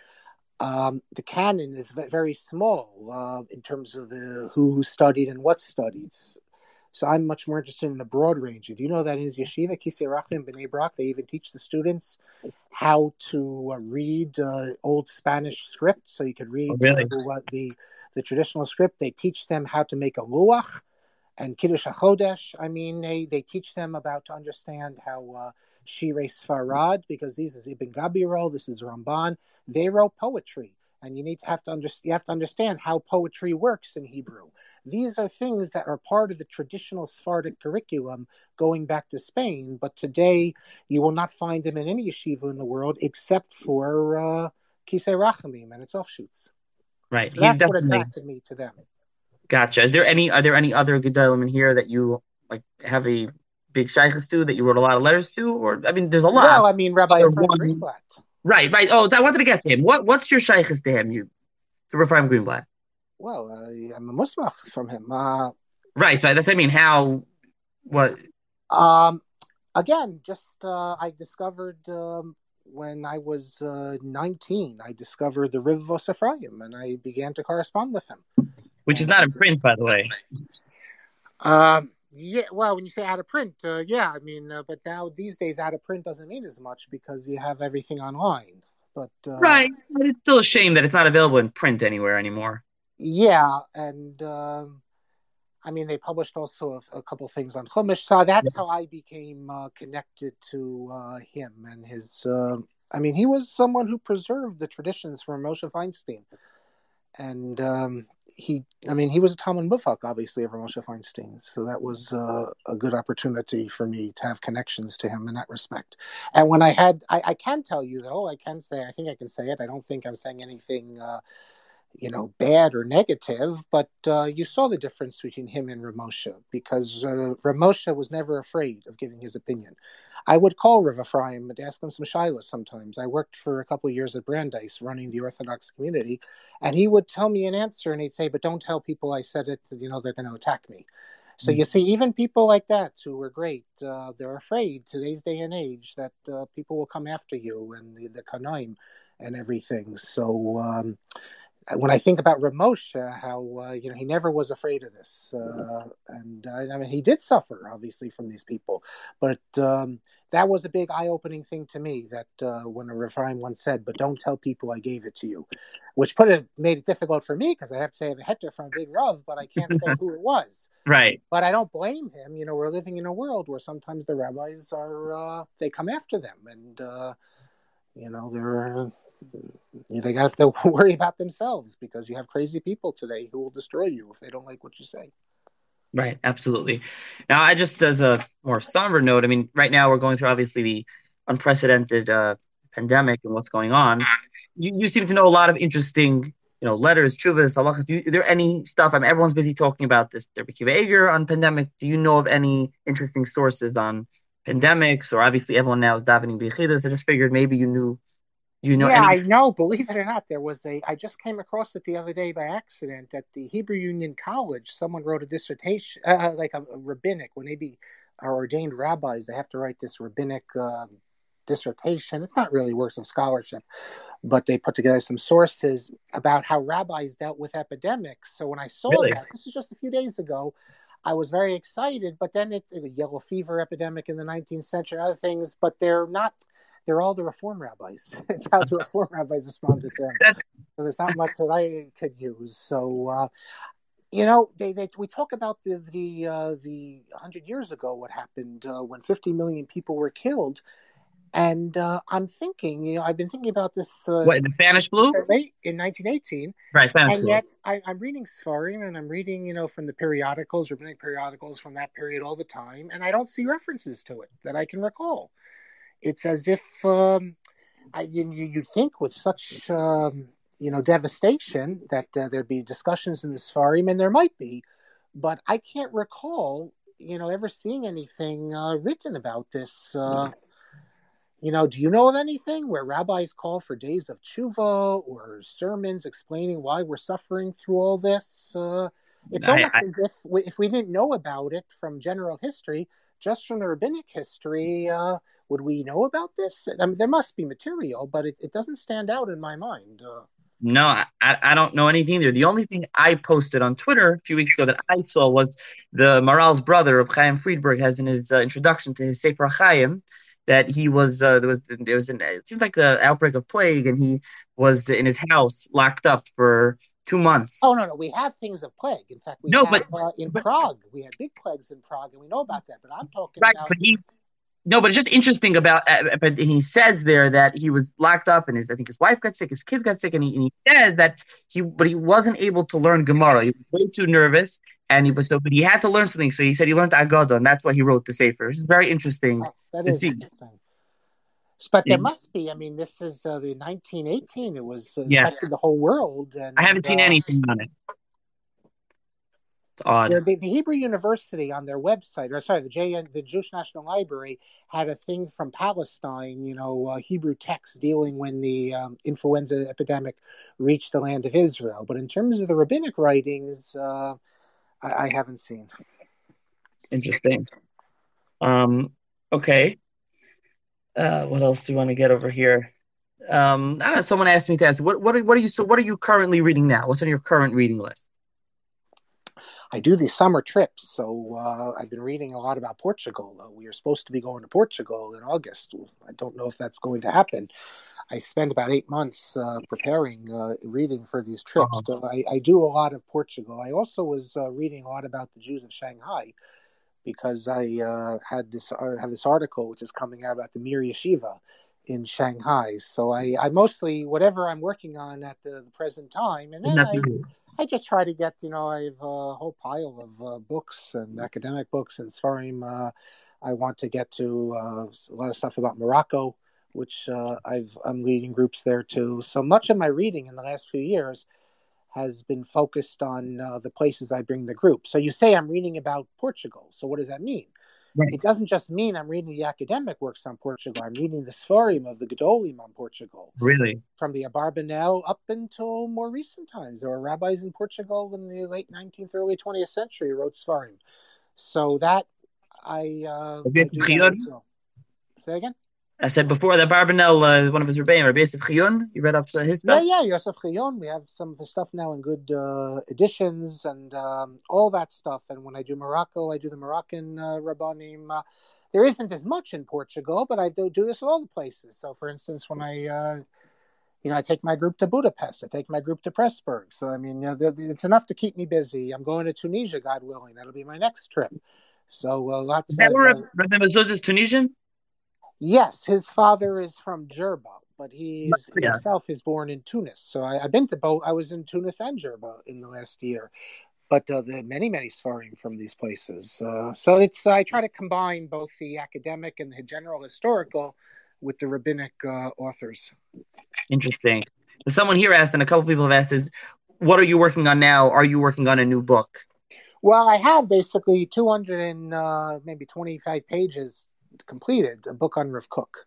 Um, the canon is very small uh, in terms of the who studied and what studied. So I'm much more interested in a broad range. Do you know that in his yeshiva, Kisei Rachim B'nai Brak, they even teach the students how to uh, read uh, old Spanish script, so you could read Oh, really? uh, the, the the traditional script. They teach them how to make a luach and Kiddush HaChodesh. I mean, they, they teach them about to understand how uh, Shirei Sfarad, because these is Ibn Gabirol, this is Ramban. They wrote poetry, and you need to have to under, you have to understand how poetry works in Hebrew. These are things that are part of the traditional Sephardic curriculum going back to Spain, but today you will not find them in any yeshiva in the world except for uh, Kisei Rachamim and its offshoots. Right. So He's that's what definitely attracted me to them. gotcha. Is there any are there any other Gedolim in here that you like have a big shaykhs to that you wrote a lot of letters to? Or I mean there's a lot. Well, I mean, Rabbi Other Ephraim one. Greenblatt. Right, right. Oh, I wanted to get to him. What what's your shaykhs to him? You to Ephraim Greenblatt. Well, uh, I'm a Musmach from him. Uh, Right. So that's I mean how what um, again, just uh, I discovered um, when I was uh, nineteen, I discovered the Rivvos Ephraim, and I began to correspond with him. which is And, not in print, by the way. um, yeah, well, when you say out of print, uh, yeah, I mean, uh, but now these days out of print doesn't mean as much because you have everything online. But uh, Right. But it's still a shame that it's not available in print anywhere anymore. yeah, and um, I mean, they published also a, a couple things on Chumash, so that's how I became uh, connected to uh, him and his. Uh, I mean, he was someone who preserved the traditions from Moshe Feinstein, and um, he. I mean, he was a Talmud Mufak, obviously, of Moshe Feinstein, so that was uh, a good opportunity for me to have connections to him in that respect. And when I had, I, I can tell you though, I can say, I think I can say it. I don't think I'm saying anything. Uh, you know, bad or negative, but uh, you saw the difference between him and Ramosha, because uh, Ramosha was never afraid of giving his opinion. I would call Rav Ephraim and ask him some shilas sometimes. I worked for a couple of years at Brandeis running the Orthodox community, and he would tell me an answer, and he'd say, but don't tell people I said it, you know, they're going to attack me. So you see, even people like that who were great, uh, they're afraid today's day and age that uh, people will come after you and the, the Kanaim and everything. So, um, when I think about Ramosha, how uh, you know he never was afraid of this, uh, and uh, I mean he did suffer obviously from these people, but um, that was a big eye-opening thing to me. That uh, when a Ephraim once said, "But don't tell people I gave it to you," which put it made it difficult for me because I have to say I have a heter from a big Rav, but I can't say who it was. Right. But I don't blame him. You know, we're living in a world where sometimes the rabbis are uh, they come after them, and uh, you know they're. They have to worry about themselves because you have crazy people today who will destroy you if they don't like what you say. Right, absolutely. Now, I just as a more somber note, I mean, right now we're going through obviously the unprecedented uh, pandemic and what's going on. You, you seem to know a lot of interesting, you know, letters, chuvas, halachas. Do you, is there any stuff? I mean, everyone's busy talking about this Rabbi Akiva Eiger on pandemic. Do you know of any interesting sources on pandemics? Or obviously everyone now is davening b'yechidus. I just figured maybe you knew. Do you know Yeah, any? I know. Believe it or not, there was a. I just came across it the other day by accident at the Hebrew Union College. Someone wrote a dissertation, uh, uh, like a, a rabbinic. When they be are ordained rabbis, they have to write this rabbinic um, dissertation. It's not really works of scholarship, but they put together some sources about how rabbis dealt with epidemics. So when I saw Really? that, this is just a few days ago, I was very excited. But then it, the yellow fever epidemic in the nineteenth century and other things, but they're not. They're all the reform rabbis. It's how the reform rabbis responded to them. That's So there's not much that I could use. So uh, you know, they, they we talk about the the uh, the hundred years ago what happened uh, when fifty million people were killed, and uh, I'm thinking, you know, I've been thinking about this uh, what, the Spanish flu? in nineteen eighteen, Right, Spanish and flu. yet I, I'm reading Sfarim and I'm reading, you know, from the periodicals, rabbinic periodicals from that period all the time, and I don't see references to it that I can recall. It's as if um, I, you, you'd think with such um, you know devastation that uh, there'd be discussions in the Sfarim, and there might be, but I can't recall you know ever seeing anything uh, written about this. Uh, you know, do you know of anything where rabbis call for days of tshuva or sermons explaining why we're suffering through all this? Uh, it's I, almost I as if we, if we didn't know about it from general history, just from the rabbinic history, uh, would we know about this? I mean, there must be material, but it, it doesn't stand out in my mind. Uh, No, I, I don't know anything there. The only thing I posted on Twitter a few weeks ago that I saw was the Maral's brother of Chaim Friedberg has in his uh, introduction to his Sefer Chaim that he was uh, there was there was an it seems like the outbreak of plague and he was in his house locked up for two months. oh no, no, we have things of plague. In fact, we No, have but uh, in but Prague, we had big plagues in Prague, and we know about that. But I'm talking right, about but he no, but it's just interesting about. Uh, but he says there that he was locked up, and his I think his wife got sick, his kids got sick, and he, and he says that he, but he wasn't able to learn Gemara. He was way too nervous, and he was so, but he had to learn something. So he said he learned Agada, and that's why he wrote the Sefer. Which is very interesting oh, that to is see. interesting. But there Yeah, must be. I mean, this is uh, the nineteen eighteen. It was uh, yes, infected the whole world, I and haven't seen uh, anything on it. It's odd. the, the Hebrew University on their website, or sorry, the J N, the Jewish National Library had a thing from Palestine. You know, uh, Hebrew texts dealing when the um, influenza epidemic reached the land of Israel. But in terms of the rabbinic writings, uh, I, I haven't seen. Interesting. Um, okay. Uh, what else do you want to get over here? Um, I don't know, someone asked me to ask what what are, what are you so what are you currently reading now? What's on your current reading list? I do these summer trips, so uh, I've been reading a lot about Portugal. Uh, we are supposed to be going to Portugal in August. I don't know if that's going to happen. I spent about eight months uh, preparing, uh, reading for these trips. Oh, So I, I do a lot of Portugal. I also was uh, reading a lot about the Jews of Shanghai because I uh, had this uh, have this article which is coming out about the Mir Yeshiva in Shanghai. So I, I mostly whatever I'm working on at the, the present time, and then I nothing. I just try to get, you know, I have a whole pile of uh, books and academic books and Sfarim. Uh, I want to get to uh, a lot of stuff about Morocco, which uh, I've, I'm leading groups there too. So much of my reading in the last few years has been focused on uh, the places I bring the group. So you say I'm reading about Portugal. So what does that mean? Right. It doesn't just mean I'm reading the academic works on Portugal. I'm reading the Sfarim of the Gedolim on Portugal. Really? From the Abarbanel up until more recent times. There were rabbis in Portugal in the late nineteenth, early twentieth century who wrote Sfarim. So that, I uh, I do that as well. Say again? I said before that Barbanel, uh, one of his rebbeim, Rabbi Yosef Chiyun, you read up uh, his Yeah, stuff? yeah, Yosef Chayon. We have some of the stuff now in good uh, editions and um, all that stuff. And when I do Morocco, I do the Moroccan uh, Rabbanim. Uh, there isn't as much in Portugal, but I do do this with all the places. So, for instance, when I, uh, you know, I take my group to Budapest, I take my group to Pressburg. So, I mean, you know, it's enough to keep me busy. I'm going to Tunisia, God willing. That'll be my next trip. So, uh, Is lots that of. where Uh, Rabbi Mezuzah is Tunisian? yes, his father is from Jerba. but he is Yeah. himself is born in Tunis. So I, I've been to both. I was in Tunis and Jerba in the last year, but uh, there are many, many Sfarim from these places. Uh, so it's I try to combine both the academic and the general historical with the rabbinic uh, authors. Interesting. Someone here asked, and a couple people have asked, is what are you working on now? Are you working on a new book? Well, I have basically two hundred and uh, maybe twenty-five pages completed, a book on Rav Kook.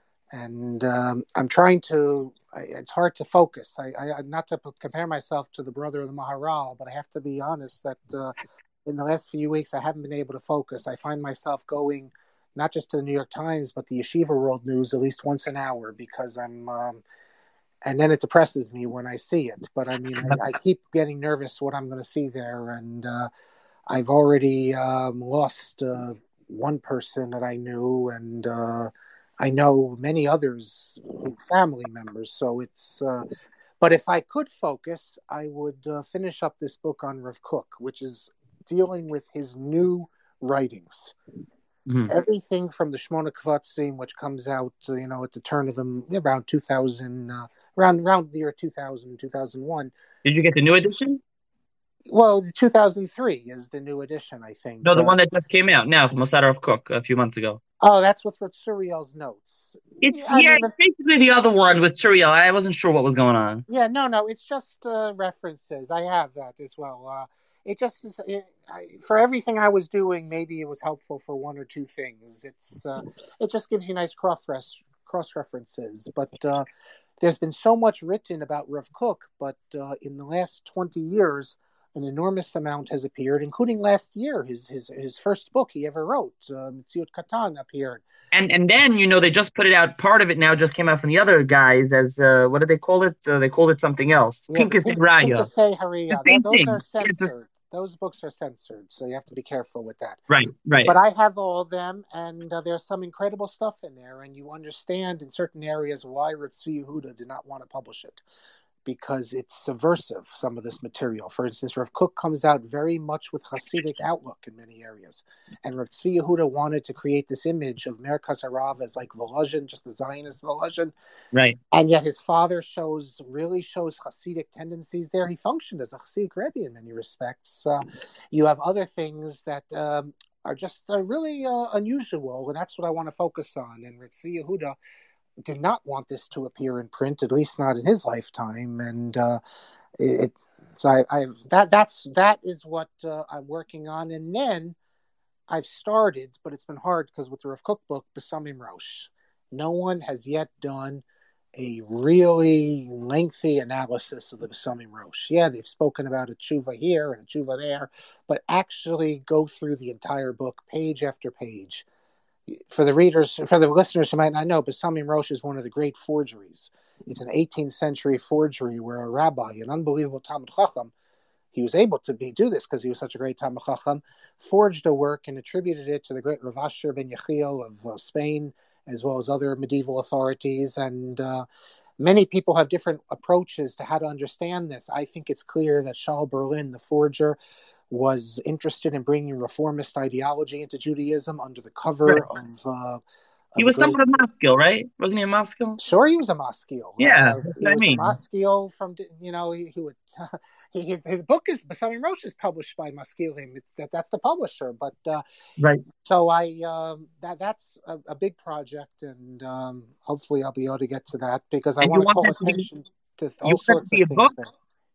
And um, I'm trying to, I, it's hard to focus. I, I Not to compare myself to the brother of the Maharal, but I have to be honest that uh, in the last few weeks, I haven't been able to focus. I find myself going not just to the New York Times, but the Yeshiva World News at least once an hour because I'm, um, and then it depresses me when I see it. But I mean, I, I keep getting nervous what I'm going to see there. And uh, I've already um, lost uh, one person that I knew, and uh, I know many others, family members. So it's, uh, but if I could focus, I would uh, finish up this book on Rav Kook, which is dealing with his new writings. Mm-hmm. Everything from the Shmona Kvatzim, which comes out, uh, you know, at the turn of the around two thousand, uh, around around the year two thousand, two thousand one. Did you get the new edition? Well, two thousand three is the new edition, I think. No, the uh, one that just came out now from Mossad Rav Kook a few months ago. Oh, that's with Suriel's notes. It's I yeah, mean, it's basically the other one with Suriel. I wasn't sure what was going on. Yeah, no, no, it's just uh, references. I have that as well. Uh, it just is, it, I, for everything I was doing, maybe it was helpful for one or two things. It's uh, it just gives you nice cross cross references. But uh, there's been so much written about Rav Kook, but uh, in the last twenty years. An enormous amount has appeared, including last year. His his his first book he ever wrote, uh, Metziut Katan, appeared. And and then you know they just put it out. Part of it now just came out from the other guys as uh, what did they call it? Uh, they called it something else. Yeah, Pincus and Raya. The same Those thing. are censored. Those books are censored, so you have to be careful with that. Right, right. But I have all of them, and uh, there's some incredible stuff in there, and you understand in certain areas why Rav Tzvi Yehuda did not want to publish it. Because it's subversive, some of this material. For instance, Rav Kook comes out very much with Hasidic outlook in many areas. And Rav Tzvi Yehuda wanted to create this image of Merkaz Harav as like Volozhin, just the Zionist Volozhin. Right. And yet his father shows, really shows Hasidic tendencies there. He functioned as a Hasidic Rebbe in many respects. Uh, you have other things that um, are just uh, really uh, unusual, and that's what I want to focus on. And Rav Tzvi Yehuda did not want this to appear in print, at least not in his lifetime, and uh, it. So I, I've that that's that is what uh, I'm working on, and then I've started, but it's been hard because with the Rav Kook book, Besamim Rosh, no one has yet done a really lengthy analysis of the Besamim Rosh. Yeah, they've spoken about a tshuva here and a tshuva there, but actually go through the entire book, page after page. For the readers, for the listeners who might not know, Besamim Rosh is one of the great forgeries. It's an eighteenth century forgery where a rabbi, an unbelievable Talmud Chacham, he was able to be, do this because he was such a great Talmud Chacham, forged a work and attributed it to the great Rav Asher ben Yechiel of uh, Spain, as well as other medieval authorities. And uh, many people have different approaches to how to understand this. I think it's clear that Shaul Berlin, the forger, was interested in bringing reformist ideology into Judaism under the cover right. of... Uh, he was great... somewhat a Maskil, right? Wasn't he a Maskil? Sure, he was a Maskil. Yeah, uh, he I was mean. a Maskil from, you know, he, he would... he, his, his book is, Besamim Rosh is published by Maskilim. That, that's the publisher. But uh, right. So I um, that that's a, a big project, and um, hopefully I'll be able to get to that because I and want to want call to attention be, to all sorts to of things. Book? There.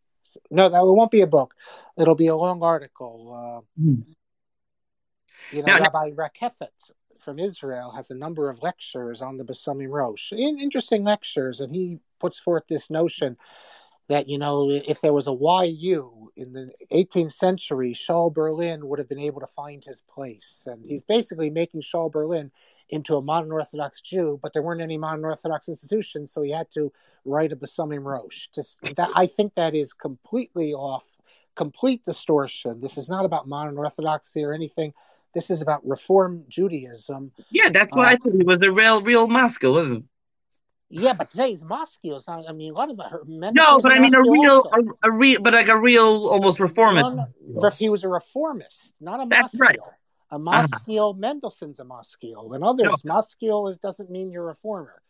No, that won't be a book. It'll be a long article. Uh, hmm. You know, now, Rabbi now, Rakefet from Israel has a number of lectures on the Besamim Rosh. In, interesting lectures, and he puts forth this notion that, you know, if there was a Y U in the eighteenth century, Shaul Berlin would have been able to find his place. And he's basically making Shaul Berlin into a modern Orthodox Jew, but there weren't any modern Orthodox institutions, so he had to write a Besamim Rosh. Just that, I think that is completely off, complete distortion. This is not about modern Orthodoxy or anything. This is about Reform Judaism. Yeah, that's what uh, I thought. He was a real, real Maskil, wasn't he? Yeah, but today he's Maskil. It's not, I mean, a lot of the no, but I mean a real, a, a real, but like a real, almost reformist. No, no, he was a reformist, not a That's Maskil. Right. A Maskil, uh-huh. Mendelssohn's a Maskil, and others. No. Maskil is doesn't mean you're a reformer.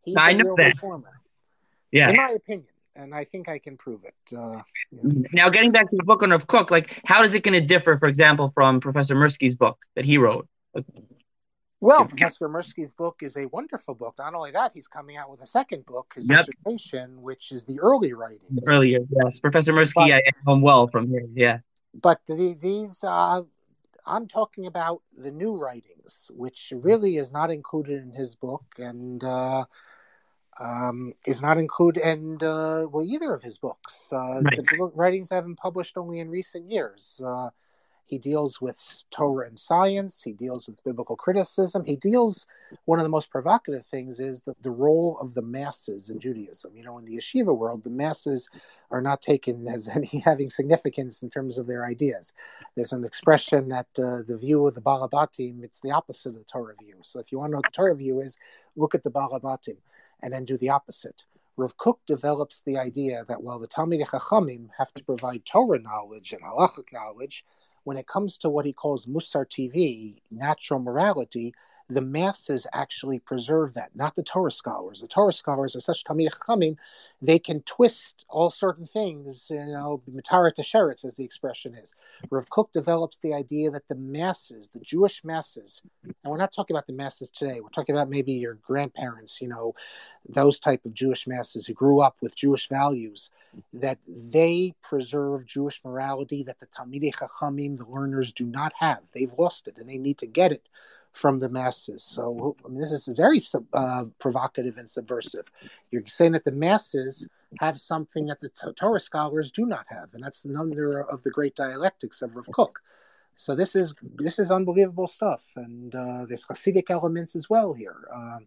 He's a I know real that. reformer, Yeah. in my opinion, and I think I can prove it. Uh, yeah. Now, getting back to the book on Rav Kook, like, how is it going to differ, for example, from Professor Mirsky's book that he wrote? Like, Well, if- Professor Mirsky's book is a wonderful book. Not only that, he's coming out with a second book, his yep. dissertation, which is the early writings. Earlier, yes. Professor Mirsky, But, I know him well from here. Yeah. but the, these, uh, I'm talking about the new writings, which really is not included in his book, and uh, um, is not included in uh, well either of his books. Uh, Right. the writings have been published only in recent years. Uh, he deals with Torah and science. He deals with biblical criticism. He deals. One of the most provocative things is the, the role of the masses in Judaism. You know, in the yeshiva world, the masses are not taken as any having significance in terms of their ideas. There's an expression that uh, the view of the Balabatim, it's the opposite of the Torah view. So if you want to know what the Torah view is, look at the Balabatim and then do the opposite. Rav Kook develops the idea that while the Talmidei Chachamim have to provide Torah knowledge and halachic knowledge, when it comes to what he calls Musar T V, natural morality, the masses actually preserve that, not the Torah scholars. The Torah scholars are such Talmidei Chachamim, they can twist all certain things, you know, Matara Tesheretz, as the expression is. Rav Kook develops the idea that the masses, the Jewish masses, and we're not talking about the masses today, we're talking about maybe your grandparents, you know, those type of Jewish masses who grew up with Jewish values, that they preserve Jewish morality that the Talmidei Chachamim, the learners, do not have. They've lost it, and they need to get it from the masses. So I mean, this is very uh, provocative and subversive. You're saying that the masses have something that the Torah scholars do not have, and that's another of the great dialectics of Rav Kook. So this is this is unbelievable stuff, and uh, there's Hasidic elements as well here. Uh,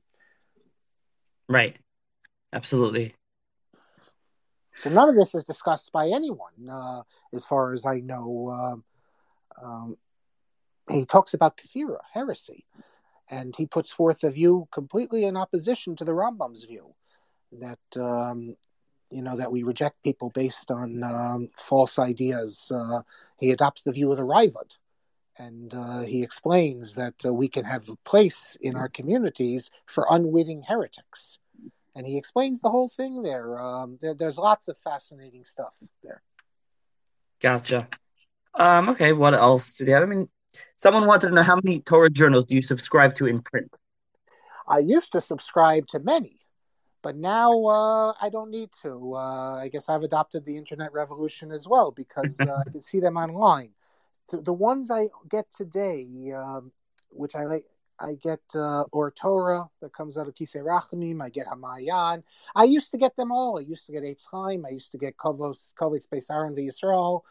right. Absolutely. So none of this is discussed by anyone, uh, as far as I know. Uh, um, he talks about kefira, heresy, and he puts forth a view completely in opposition to the Rambam's view that um, you know that we reject people based on um, false ideas. Uh, he adopts the view of the Raavad, and uh, he explains that uh, we can have a place in our communities for unwitting heretics. And he explains the whole thing there. Um, there. There's lots of fascinating stuff there. Gotcha. Um, okay, what else do you have? I mean, someone wanted to know how many Torah journals do you subscribe to in print? I used to subscribe to many, but now uh, I don't need to. Uh, I guess I've adopted the internet revolution as well because uh, I can see them online. The, the ones I get today, um, which I like, I get uh, Or Torah that comes out of Kisei Rachamim. I get Hamayan. I used to get them all. I used to get Eitz Chaim. I used to get Kovos, Kovetz Beis Aaron v'Yisrael.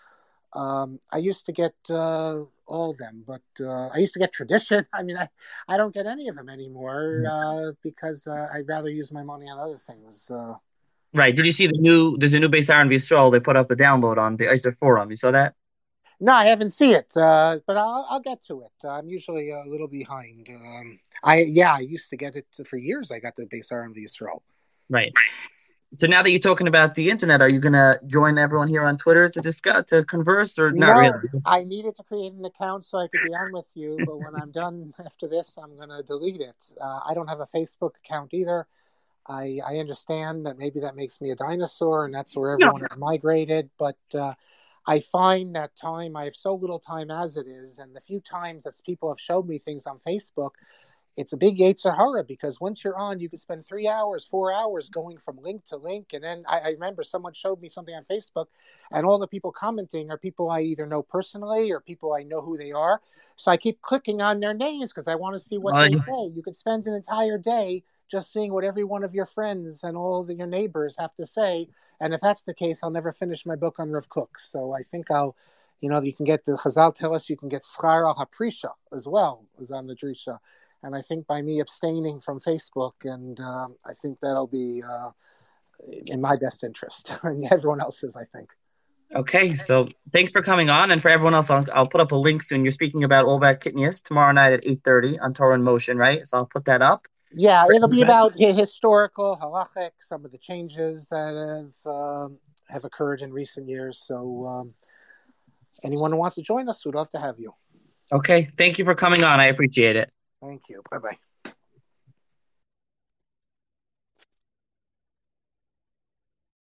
Um, I used to get uh, all of them, but uh, I used to get Tradition. I mean, I, I don't get any of them anymore uh, because uh, I'd rather use my money on other things. Uh, Right. Did you see the new, there's a new Beis Aaron v'Yisrael, they put up a download on the Iser forum. You saw that? No, I haven't seen it, uh, but I'll, I'll get to it. I'm usually a little behind. Um, I yeah, I used to get it for years. I got the Beis Aaron v'Yisrael. Right. So now that you're talking about the internet, are you going to join everyone here on Twitter to discuss, to converse, or not no, really? I needed to create an account so I could be on with you, but when I'm done after this, I'm going to delete it. Uh, I don't have a Facebook account either. I, I understand that maybe that makes me a dinosaur, and that's where everyone has migrated, but uh, I find that time, I have so little time as it is, and the few times that people have showed me things on Facebook, it's a big Yetzer Hara, because once you're on, you could spend three hours, four hours going from link to link, and then I, I remember someone showed me something on Facebook, and all the people commenting are people I either know personally or people I know who they are, so I keep clicking on their names because I want to see what Uh, they say. You could spend an entire day just seeing what every one of your friends and all of your neighbors have to say. And if that's the case, I'll never finish my book on Rav Kook. So I think I'll, you know, you can get the Chazal tell us you can get Schar al HaPrisha as well as on the Drisha. And I think by me abstaining from Facebook, and um, I think that'll be uh, in my best interest and everyone else's, I think. Okay, so thanks for coming on, and for everyone else, I'll, I'll put up a link soon. You're speaking about All About Kitnius tomorrow night at eight thirty on Torah in Motion, right? So I'll put that up. Yeah, it'll be about historical, halachic, some of the changes that have um, have occurred in recent years. So um, anyone who wants to join us, we'd love to have you. Okay, thank you for coming on. I appreciate it. Thank you. Bye-bye.